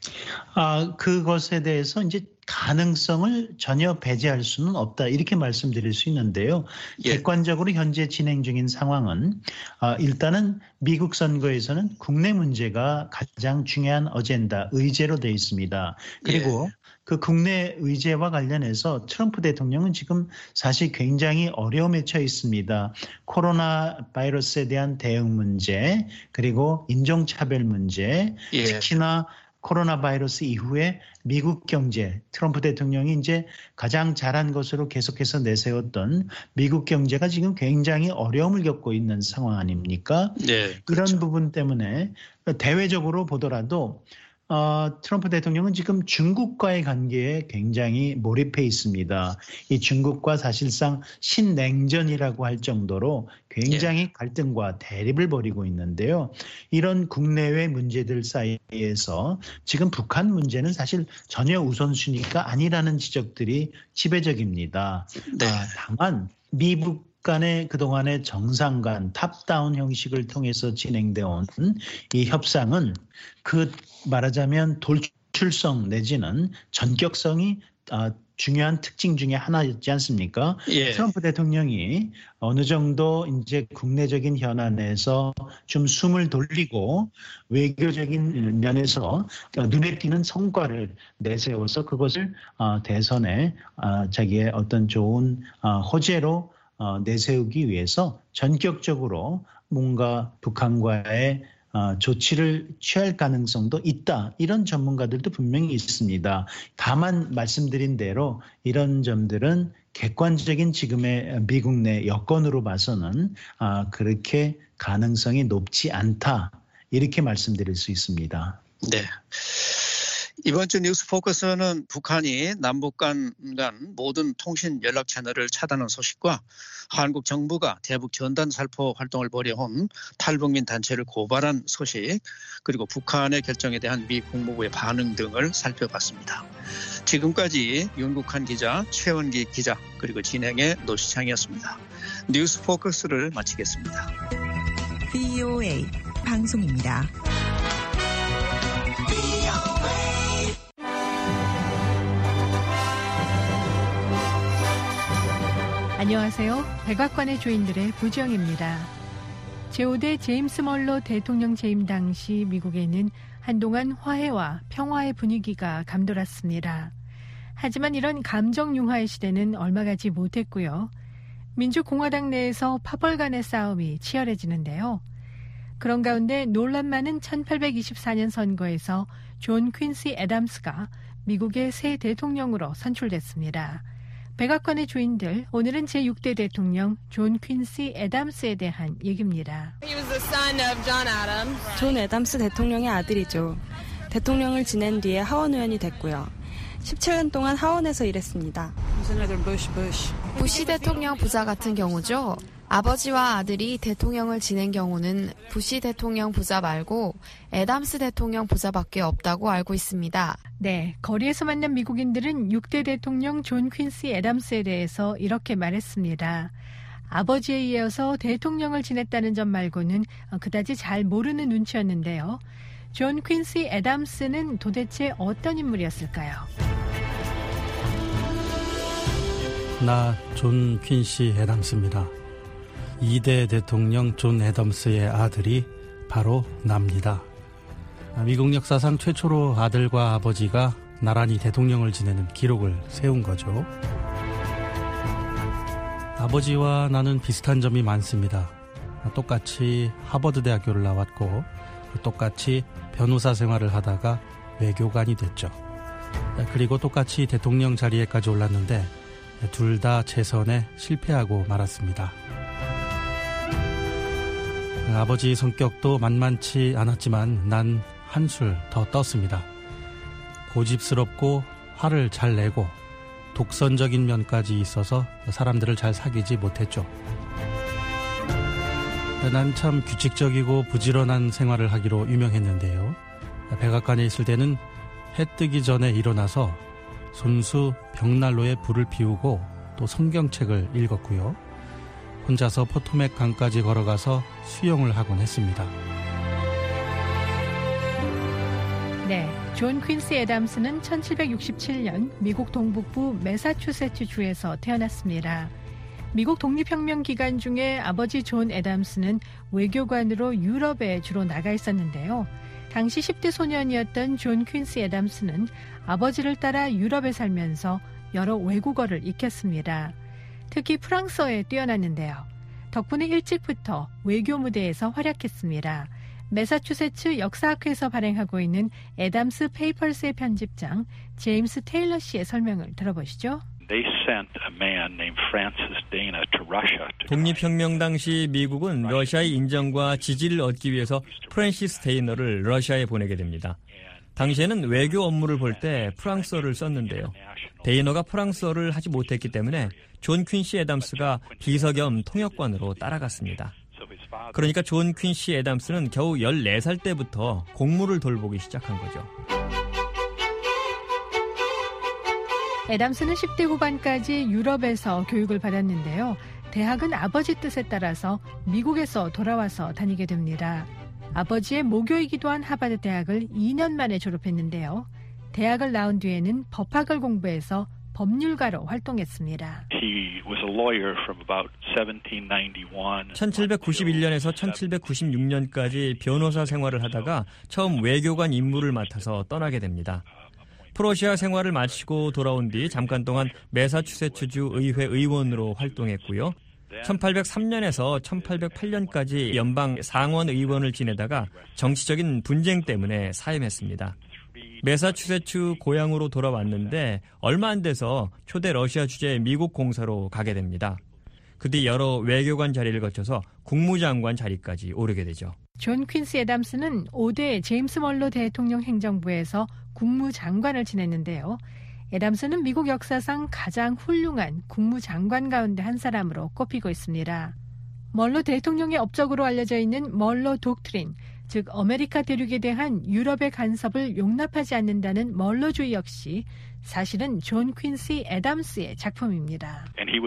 [SPEAKER 4] 그것에 대해서 이제 가능성을 전혀 배제할 수는 없다 이렇게 말씀드릴 수 있는데요. 객관적으로 현재 진행 중인 상황은 일단은 미국 선거에서는 국내 문제가 가장 중요한 어젠다, 의제로 되어 있습니다. 그리고 그 국내 의제와 관련해서 트럼프 대통령은 지금 사실 굉장히 어려움에 처해 있습니다. 코로나 바이러스에 대한 대응 문제, 그리고 인종차별 문제, 특히나 코로나 바이러스 이후에 미국 경제, 트럼프 대통령이 이제 가장 잘한 것으로 계속해서 내세웠던 미국 경제가 지금 굉장히 어려움을 겪고 있는 상황 아닙니까? 네, 그렇죠. 이런 부분 때문에 대외적으로 보더라도 트럼프 대통령은 지금 중국과의 관계에 굉장히 몰입해 있습니다. 이 중국과 사실상 신냉전이라고 할 정도로 굉장히 갈등과 대립을 벌이고 있는데요. 이런 국내외 문제들 사이에서 지금 북한 문제는 사실 전혀 우선순위가 아니라는 지적들이 지배적입니다. 다만 미국 간의 그동안의 정상 간 탑다운 형식을 통해서 진행되어 온 이 협상은 그 말하자면 돌출성 내지는 전격성이 중요한 특징 중에 하나였지 않습니까? 트럼프 대통령이 어느 정도 이제 국내적인 현안에서 좀 숨을 돌리고 외교적인 면에서 눈에 띄는 성과를 내세워서 그것을 대선에 자기의 어떤 좋은 호재로 내세우기 위해서 전격적으로 뭔가 북한과의 조치를 취할 가능성도 있다. 이런 전문가들도 분명히 있습니다. 다만 말씀드린 대로 이런 점들은 객관적인 지금의 미국 내 여건으로 봐서는 그렇게 가능성이 높지 않다. 이렇게 말씀드릴 수 있습니다.
[SPEAKER 3] 네. 이번 주 뉴스 포커스는 북한이 남북 간 모든 통신 연락 채널을 차단한 소식과 한국 정부가 대북 전단 살포 활동을 벌여온 탈북민 단체를 고발한 소식, 그리고 북한의 결정에 대한 미 국무부의 반응 등을 살펴봤습니다. 지금까지 윤국한 기자, 최원기 기자, 그리고 진행의 노시창이었습니다. 뉴스 포커스를 마치겠습니다.
[SPEAKER 6] VOA 방송입니다.
[SPEAKER 7] 안녕하세요. 백악관의 주인들의 부지영입니다. 제5대 제임스 멀로 대통령 재임 당시 미국에는 한동안 화해와 평화의 분위기가 감돌았습니다. 하지만 이런 감정 융화의 시대는 얼마 가지 못했고요. 민주공화당 내에서 파벌 간의 싸움이 치열해지는데요. 그런 가운데 논란 많은 1824년 선거에서 존 퀸시 애담스가 미국의 새 대통령으로 선출됐습니다. 백악관의 주인들, 오늘은 제6대 대통령 존 퀸시 애담스에 대한 얘기입니다.
[SPEAKER 8] 존 애담스 대통령의 아들이죠. 대통령을 지낸 뒤에 하원 의원이 됐고요. 17년 동안 하원에서 일했습니다.
[SPEAKER 9] 부시 대통령 부자 같은 경우죠. 아버지와 아들이 대통령을 지낸 경우는 부시 대통령 부자 말고 애담스 대통령 부자밖에 없다고 알고 있습니다.
[SPEAKER 7] 네, 거리에서 만난 미국인들은 6대 대통령 존 퀸시 애담스에 대해서 이렇게 말했습니다. 아버지에 이어서 대통령을 지냈다는 점 말고는 그다지 잘 모르는 눈치였는데요. 존 퀸시 애담스는 도대체 어떤 인물이었을까요?
[SPEAKER 10] 나 존 퀸시 애담스입니다. 2대 대통령 존 애덤스의 아들이 바로 납니다. 미국 역사상 최초로 아들과 아버지가 나란히 대통령을 지내는 기록을 세운 거죠. 아버지와 나는 비슷한 점이 많습니다. 똑같이 하버드 대학교를 나왔고 똑같이 변호사 생활을 하다가 외교관이 됐죠. 그리고 똑같이 대통령 자리에까지 올랐는데 둘 다 재선에 실패하고 말았습니다. 아버지 성격도 만만치 않았지만 난 한술 더 떴습니다. 고집스럽고 화를 잘 내고 독선적인 면까지 있어서 사람들을 잘 사귀지 못했죠. 난 참 규칙적이고 부지런한 생활을 하기로 유명했는데요. 백악관에 있을 때는 해 뜨기 전에 일어나서 손수 벽난로에 불을 피우고 또 성경책을 읽었고요. 혼자서 포토맥 강까지 걸어가서 수영을 하곤 했습니다.
[SPEAKER 7] 네, 존 퀸시 애담스는 1767년 미국 동북부 매사추세츠 주에서 태어났습니다. 미국 독립혁명 기간 중에 아버지 존 애담스는 외교관으로 유럽에 주로 나가 있었는데요. 당시 10대 소년이었던 존 퀸시 애담스는 아버지를 따라 유럽에 살면서 여러 외국어를 익혔습니다. 특히 프랑스어에 뛰어났는데요. 덕분에 일찍부터 외교 무대에서 활약했습니다. 매사추세츠 역사학회에서 발행하고 있는 애담스 페이퍼스의 편집장 제임스 테일러 씨의 설명을 들어보시죠.
[SPEAKER 11] 독립혁명 당시 미국은 러시아의 인정과 지지를 얻기 위해서 프랜시스 데이너를 러시아에 보내게 됩니다. 당시에는 외교 업무를 볼 때 프랑스어를 썼는데요. 데이너가 프랑스어를 하지 못했기 때문에 존 퀸시 애담스가 비서 겸 통역관으로 따라갔습니다. 그러니까 존 퀸시 애담스는 겨우 14살 때부터 공무를 돌보기 시작한 거죠.
[SPEAKER 7] 애담스는 10대 후반까지 유럽에서 교육을 받았는데요. 대학은 아버지 뜻에 따라서 미국에서 돌아와서 다니게 됩니다. 아버지의 모교이기도 한 하버드 대학을 2년 만에 졸업했는데요. 대학을 나온 뒤에는 법학을 공부해서 법률가로 활동했습니다.
[SPEAKER 11] 1791년에서 1796년까지 변호사 생활을 하다가 처음 외교관 임무를 맡아서 떠나게 됩니다. 프러시아 생활을 마치고 돌아온 뒤 잠깐 동안 매사추세츠주 의회 의원으로 활동했고요. 1803년에서 1808년까지 연방 상원 의원을 지내다가 정치적인 분쟁 때문에 사임했습니다. 매사추세츠 고향으로 돌아왔는데 얼마 안 돼서 초대 러시아 주재 미국 공사로 가게 됩니다. 그 뒤 여러 외교관 자리를 거쳐서 국무장관 자리까지 오르게 되죠.
[SPEAKER 7] 존 퀸시 애담스는 5대 제임스 멀로 대통령 행정부에서 국무장관을 지냈는데요. 애담스는 미국 역사상 가장 훌륭한 국무장관 가운데 한 사람으로 꼽히고 있습니다. 멀로 대통령의 업적으로 알려져 있는 멀로 독트린, 즉 아메리카 대륙에 대한 유럽의 간섭을 용납하지 않는다는 멀로주의 역시 사실은 존 퀸시 애담스의 작품입니다.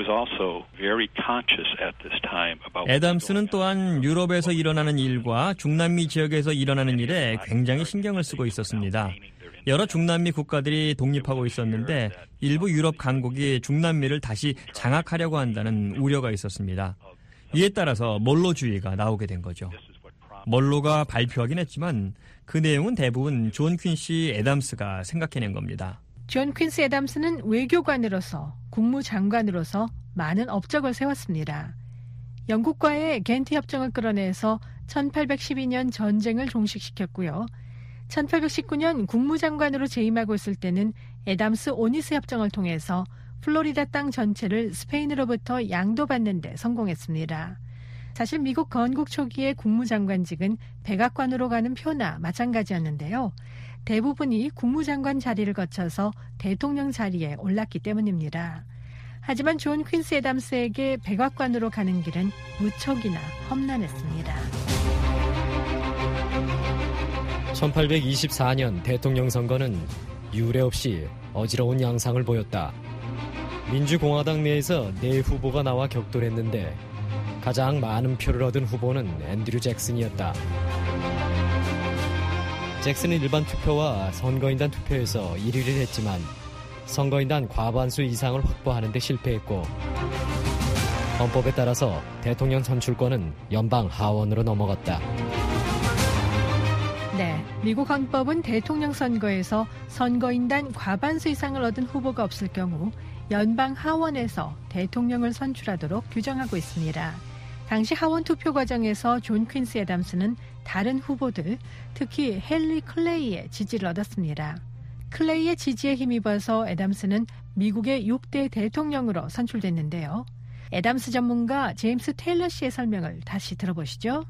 [SPEAKER 11] 애담스는 또한 유럽에서 일어나는 일과 중남미 지역에서 일어나는 일에 굉장히 신경을 쓰고 있었습니다. 여러 중남미 국가들이 독립하고 있었는데 일부 유럽 강국이 중남미를 다시 장악하려고 한다는 우려가 있었습니다. 이에 따라서 멀로주의가 나오게 된 거죠. 멀로가 발표하긴 했지만 그 내용은 대부분 존 퀸시 애담스가 생각해낸 겁니다.
[SPEAKER 7] 존 퀸시 애담스는 외교관으로서 국무장관으로서 많은 업적을 세웠습니다. 영국과의 겐트 협정을 끌어내서 1812년 전쟁을 종식시켰고요. 1819년 국무장관으로 재임하고 있을 때는 애담스 오니스 협정을 통해서 플로리다 땅 전체를 스페인으로부터 양도받는 데 성공했습니다. 사실 미국 건국 초기의 국무장관직은 백악관으로 가는 표나 마찬가지였는데요. 대부분이 국무장관 자리를 거쳐서 대통령 자리에 올랐기 때문입니다. 하지만 존 퀸시 애담스에게 백악관으로 가는 길은 무척이나 험난했습니다.
[SPEAKER 12] 1824년 대통령 선거는 유례 없이 어지러운 양상을 보였다. 민주공화당 내에서 4후보가 나와 격돌했는데 가장 많은 표를 얻은 후보는 앤드류 잭슨이었다. 잭슨은 일반 투표와 선거인단 투표에서 1위를 했지만 선거인단 과반수 이상을 확보하는 데 실패했고 헌법에 따라서 대통령 선출권은 연방 하원으로 넘어갔다.
[SPEAKER 7] 네, 미국 헌법은 대통령 선거에서 선거인단 과반수 이상을 얻은 후보가 없을 경우 연방 하원에서 대통령을 선출하도록 규정하고 있습니다. 당시 하원 투표 과정에서 존 퀸시 애담스는 다른 후보들, 특히 헨리 클레이의 지지를 얻었습니다. 클레이의 지지에 힘입어서 애담스는 미국의 6대 대통령으로 선출됐는데요. 애담스 전문가 제임스 테일러 씨의 설명을 다시 들어보시죠.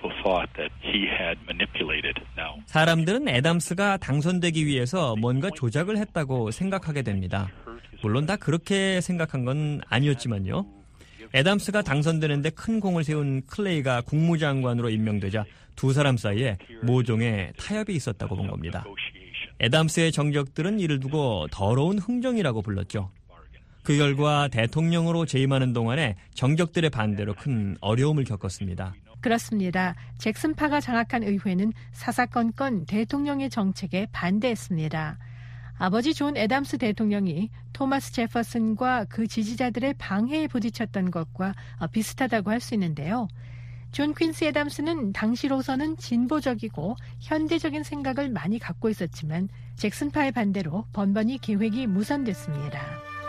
[SPEAKER 11] 사람들은 애담스가 당선되기 위해서 뭔가 조작을 했다고 생각하게 됩니다. 물론 다 그렇게 생각한 건 아니었지만요. 애담스가 당선되는데 큰 공을 세운 클레이가 국무장관으로 임명되자 두 사람 사이에 모종의 타협이 있었다고 본 겁니다. 애담스의 정적들은 이를 두고 더러운 흥정이라고 불렀죠. 그 결과 대통령으로 재임하는 동안에 정적들의 반대로 큰 어려움을 겪었습니다.
[SPEAKER 7] 그렇습니다. 잭슨파가 장악한 의회는 사사건건 대통령의 정책에 반대했습니다. 아버지 존 애담스 대통령이 토마스 제퍼슨과 그 지지자들의 방해에 부딪혔던 것과 비슷하다고 할 수 있는데요. 존 퀸시 애담스는 당시로서는 진보적이고 현대적인 생각을 많이 갖고 있었지만 잭슨파의 반대로 번번이 계획이 무산됐습니다.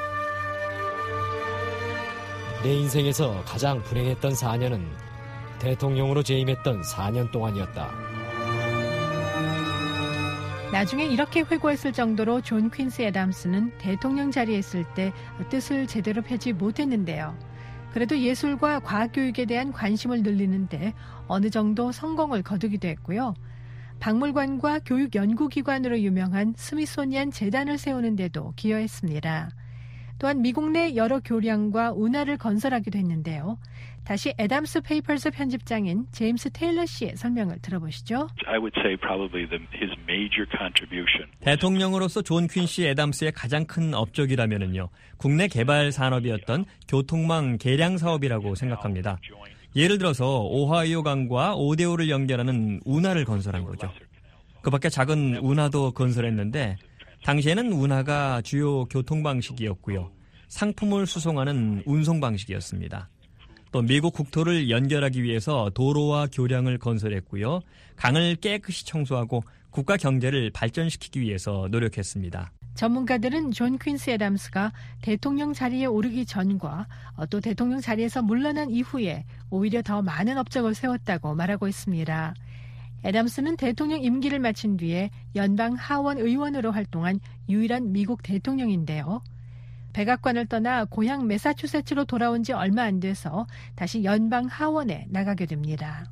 [SPEAKER 12] 내 인생에서 가장 불행했던 4년은 대통령으로 재임했던 4년 동안이었다.
[SPEAKER 7] 나중에 이렇게 회고했을 정도로 존 퀸시 애담스는 대통령 자리에 있을 때 뜻을 제대로 펴지 못했는데요. 그래도 예술과 과학교육에 대한 관심을 늘리는데 어느 정도 성공을 거두기도 했고요. 박물관과 교육연구기관으로 유명한 스미소니안 재단을 세우는 데도 기여했습니다. 또한 미국 내 여러 교량과 운하를 건설하기도 했는데요. 다시 애담스 페이퍼스 편집장인 제임스 테일러 씨의 설명을 들어보시죠.
[SPEAKER 11] 대통령으로서 존 퀸시 애담스의 가장 큰 업적이라면요, 국내 개발 산업이었던 교통망 개량 사업이라고 생각합니다. 예를 들어서 오하이오 강과 오데오를 연결하는 운하를 건설한 거죠. 그 밖에 작은 운하도 건설했는데 당시에는 운하가 주요 교통 방식이었고요. 상품을 수송하는 운송 방식이었습니다. 또 미국 국토를 연결하기 위해서 도로와 교량을 건설했고요. 강을 깨끗이 청소하고 국가 경제를 발전시키기 위해서 노력했습니다.
[SPEAKER 7] 전문가들은 존 퀸시 애담스가 대통령 자리에 오르기 전과 또 대통령 자리에서 물러난 이후에 오히려 더 많은 업적을 세웠다고 말하고 있습니다. 애담스는 대통령 임기를 마친 뒤에 연방 하원 의원으로 활동한 유일한 미국 대통령인데요. 백악관을 떠나 고향 매사추세츠로 돌아온 지 얼마 안 돼서 다시 연방 하원에 나가게 됩니다.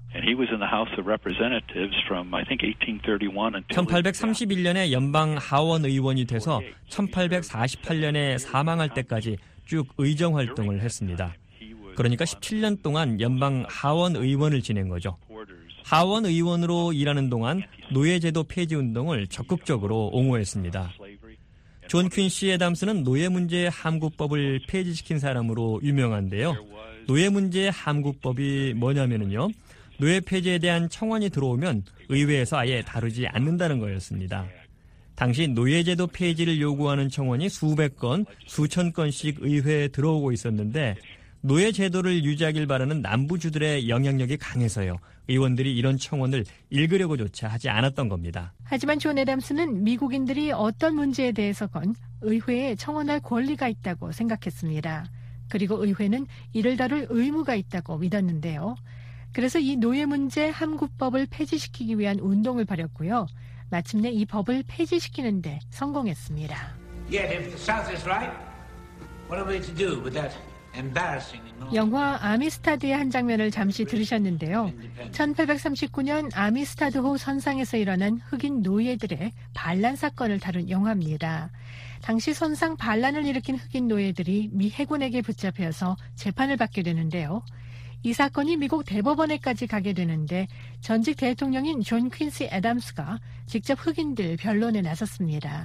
[SPEAKER 11] 1831년에 연방 하원 의원이 돼서 1848년에 사망할 때까지 쭉 의정 활동을 했습니다. 그러니까 17년 동안 연방 하원 의원을 지낸 거죠. 하원 의원으로 일하는 동안 노예제도 폐지 운동을 적극적으로 옹호했습니다. 존 퀸시 애담스는 노예 문제 함구법을 폐지시킨 사람으로 유명한데요. 노예 문제 함구법이 뭐냐면요, 노예 폐지에 대한 청원이 들어오면 의회에서 아예 다루지 않는다는 거였습니다. 당시 노예제도 폐지를 요구하는 청원이 수백 건, 수천 건씩 의회에 들어오고 있었는데 노예제도를 유지하길 바라는 남부주들의 영향력이 강해서요. 의원들이 이런 청원을 읽으려고조차 하지 않았던 겁니다.
[SPEAKER 7] 하지만 존 애담스는 미국인들이 어떤 문제에 대해서건 의회에 청원할 권리가 있다고 생각했습니다. 그리고 의회는 이를 다룰 의무가 있다고 믿었는데요. 그래서 이 노예 문제 함구법을 폐지시키기 위한 운동을 벌였고요. 마침내 이 법을 폐지시키는 데 성공했습니다.
[SPEAKER 13] Yet if the South is right, what are we to do with that?
[SPEAKER 7] 영화 아미스타드의 한 장면을 잠시 들으셨는데요. 1839년 아미스타드호 선상에서 일어난 흑인 노예들의 반란 사건을 다룬 영화입니다. 당시 선상 반란을 일으킨 흑인 노예들이 미 해군에게 붙잡혀서 재판을 받게 되는데요. 이 사건이 미국 대법원에까지 가게 되는데 전직 대통령인 존 퀸시 애담스가 직접 흑인들 변론에 나섰습니다.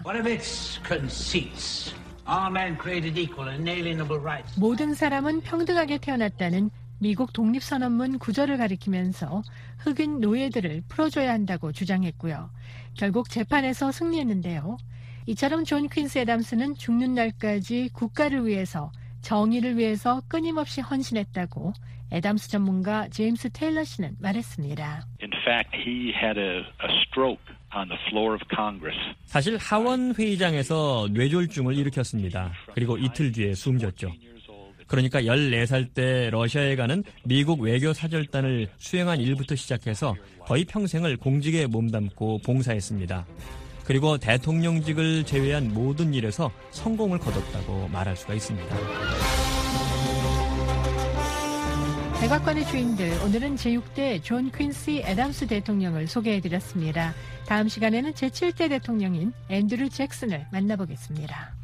[SPEAKER 7] 모든 사람은 평등하게 태어났다는 미국 독립선언문 9절을 가리키면서 흑인 노예들을 풀어줘야 한다고 주장했고요. 결국 재판에서 승리했는데요. 이처럼 존 퀸시 애담스는 죽는 날까지 국가를 위해서, 정의를 위해서 끊임없이 헌신했다고 애담스 전문가 제임스 테일러 씨는 말했습니다.
[SPEAKER 11] 사실 하원 회의장에서 뇌졸중을 일으켰습니다. 그리고 이틀 뒤에 숨졌죠. 그러니까 14살 때 러시아에 가는 미국 외교 사절단을 수행한 일부터 시작해서 거의 평생을 공직에 몸담고 봉사했습니다. 그리고 대통령직을 제외한 모든 일에서 성공을 거뒀다고 말할 수가 있습니다.
[SPEAKER 7] 백악관의 주인들, 오늘은 제6대 존 퀸시 애담스 대통령을 소개해드렸습니다. 다음 시간에는 제7대 대통령인 앤드류 잭슨을 만나보겠습니다.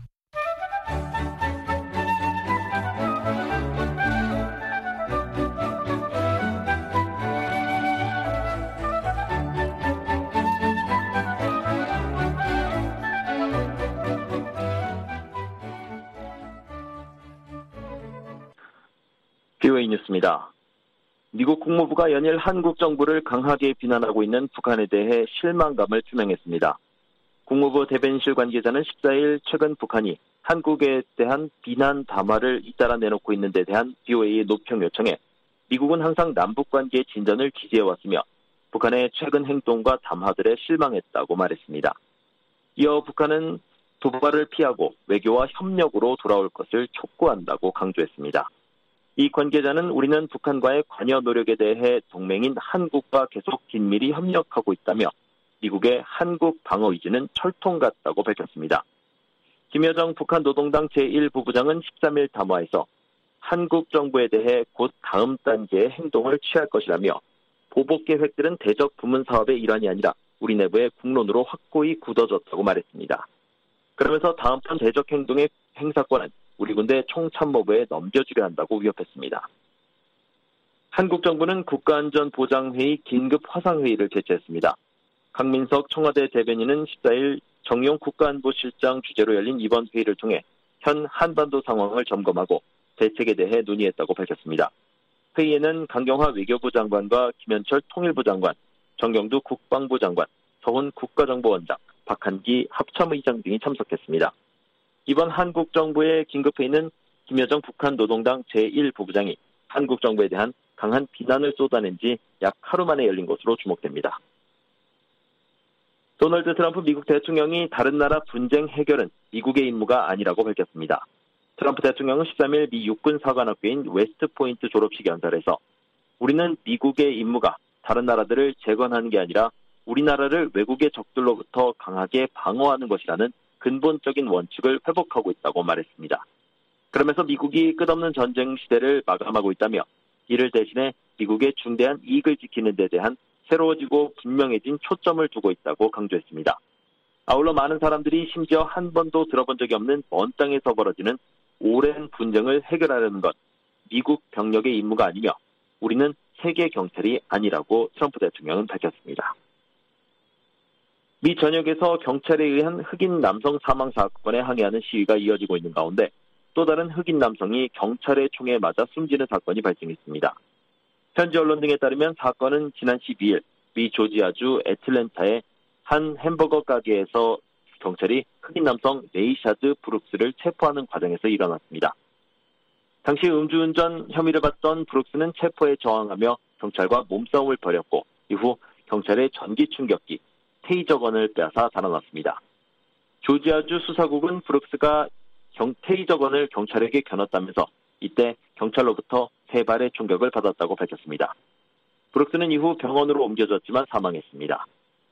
[SPEAKER 1] VOA 뉴스입니다. 미국 국무부가 연일 한국 정부를 강하게 비난하고 있는 북한에 대해 실망감을 표명했습니다. 국무부 대변인실 관계자는 14일 최근 북한이 한국에 대한 비난 담화를 잇따라 내놓고 있는 데 대한 VOA의 노평 요청에 미국은 항상 남북관계의 진전을 지지해왔으며 북한의 최근 행동과 담화들에 실망했다고 말했습니다. 이어 북한은 도발을 피하고 외교와 협력으로 돌아올 것을 촉구한다고 강조했습니다. 이 관계자는 우리는 북한과의 관여 노력에 대해 동맹인 한국과 계속 긴밀히 협력하고 있다며 미국의 한국 방어 의지는 철통 같다고 밝혔습니다. 김여정 북한 노동당 제1부부장은 13일 담화에서 한국 정부에 대해 곧 다음 단계의 행동을 취할 것이라며 보복 계획들은 대적 부문 사업의 일환이 아니라 우리 내부의 국론으로 확고히 굳어졌다고 말했습니다. 그러면서 다음번 대적 행동의 행사권은 우리 군대 총참모부에 넘겨주려 한다고 위협했습니다. 한국 정부는 국가안전보장회의 긴급 화상회의를 개최했습니다. 강민석 청와대 대변인은 14일 정용 국가안보실장 주재로 열린 이번 회의를 통해 현 한반도 상황을 점검하고 대책에 대해 논의했다고 밝혔습니다. 회의에는 강경화 외교부 장관과 김현철 통일부 장관, 정경두 국방부 장관, 서훈 국가정보원장, 박한기 합참의장 등이 참석했습니다. 이번 한국 정부의 긴급회의는 김여정 북한 노동당 제1부부장이 한국 정부에 대한 강한 비난을 쏟아낸 지 약 하루 만에 열린 것으로 주목됩니다. 도널드 트럼프 미국 대통령이 다른 나라 분쟁 해결은 미국의 임무가 아니라고 밝혔습니다. 트럼프 대통령은 13일 미 육군 사관학교인 웨스트포인트 졸업식 연설에서 우리는 미국의 임무가 다른 나라들을 재건하는 게 아니라 우리나라를 외국의 적들로부터 강하게 방어하는 것이라는 근본적인 원칙을 회복하고 있다고 말했습니다. 그러면서 미국이 끝없는 전쟁 시대를 마감하고 있다며 이를 대신해 미국의 중대한 이익을 지키는 데 대한 새로워지고 분명해진 초점을 두고 있다고 강조했습니다. 아울러 많은 사람들이 심지어 한 번도 들어본 적이 없는 먼 땅에서 벌어지는 오랜 분쟁을 해결하려는 것, 미국 병력의 임무가 아니며 우리는 세계 경찰이 아니라고 트럼프 대통령은 밝혔습니다. 미 전역에서 경찰에 의한 흑인 남성 사망 사건에 항의하는 시위가 이어지고 있는 가운데 또 다른 흑인 남성이 경찰의 총에 맞아 숨지는 사건이 발생했습니다. 현지 언론 등에 따르면 사건은 지난 12일 미 조지아주 애틀랜타의 한 햄버거 가게에서 경찰이 흑인 남성 레이샤드 브룩스를 체포하는 과정에서 일어났습니다. 당시 음주운전 혐의를 받던 브룩스는 체포에 저항하며 경찰과 몸싸움을 벌였고 이후 경찰의 전기 충격기, 테이저건을 빼앗아 달아났습니다. 조지아주 수사국은 브룩스가 테이저건을 경찰에게 겨눴다면서 이때 경찰로부터 3발의 충격을 받았다고 밝혔습니다. 브룩스는 이후 병원으로 옮겨졌지만 사망했습니다.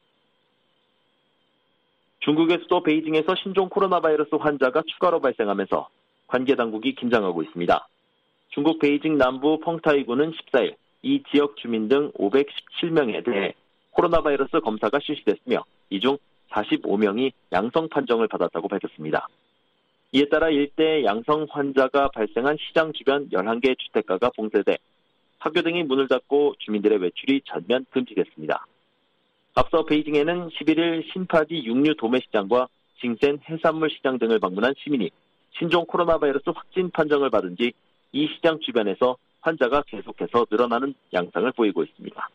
[SPEAKER 1] 중국의 수도 베이징에서 신종 코로나 바이러스 환자가 추가로 발생하면서 관계 당국이 긴장하고 있습니다. 중국 베이징 남부 펑타이구는 14일 이 지역 주민 등 517명에 대해 코로나 바이러스 검사가 실시됐으며 이 중 45명이 양성 판정을 받았다고 밝혔습니다. 이에 따라 일대 양성 환자가 발생한 시장 주변 11개 주택가가 봉쇄돼 학교 등이 문을 닫고 주민들의 외출이 전면 금지됐습니다. 앞서 베이징에는 11일 신파지 육류 도매시장과 징센 해산물 시장 등을 방문한 시민이 신종 코로나 바이러스 확진 판정을 받은 뒤 이 시장 주변에서 환자가 계속해서 늘어나는 양상을 보이고 있습니다.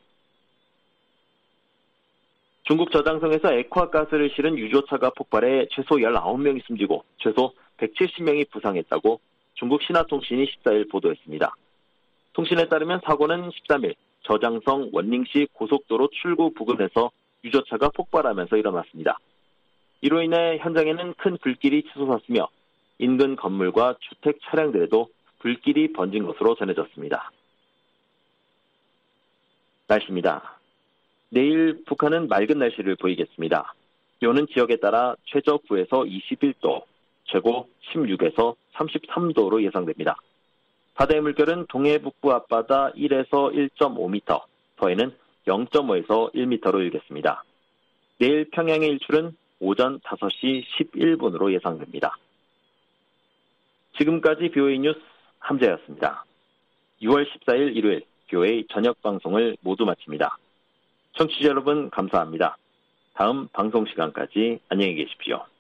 [SPEAKER 1] 중국 저장성에서 액화가스를 실은 유조차가 폭발해 최소 19명이 숨지고 최소 170명이 부상했다고 중국 신화통신이 14일 보도했습니다. 통신에 따르면 사고는 13일 저장성 원닝시 고속도로 출구 부근에서 유조차가 폭발하면서 일어났습니다. 이로 인해 현장에는 큰 불길이 치솟았으며 인근 건물과 주택 차량들에도 불길이 번진 것으로 전해졌습니다. 날씨입니다. 내일 북한은 맑은 날씨를 보이겠습니다. 기온은 지역에 따라 최저 9에서 21도, 최고 16에서 33도로 예상됩니다. 바다의 물결은 동해 북부 앞바다 1에서 1.5m, 서해는 0.5에서 1m로 일겠습니다. 내일 평양의 일출은 오전 5시 11분으로 예상됩니다. 지금까지 BOA 뉴스 함재였습니다. 6월 14일 일요일 BOA 저녁 방송을 모두 마칩니다. 청취자 여러분 감사합니다. 다음 방송 시간까지 안녕히 계십시오.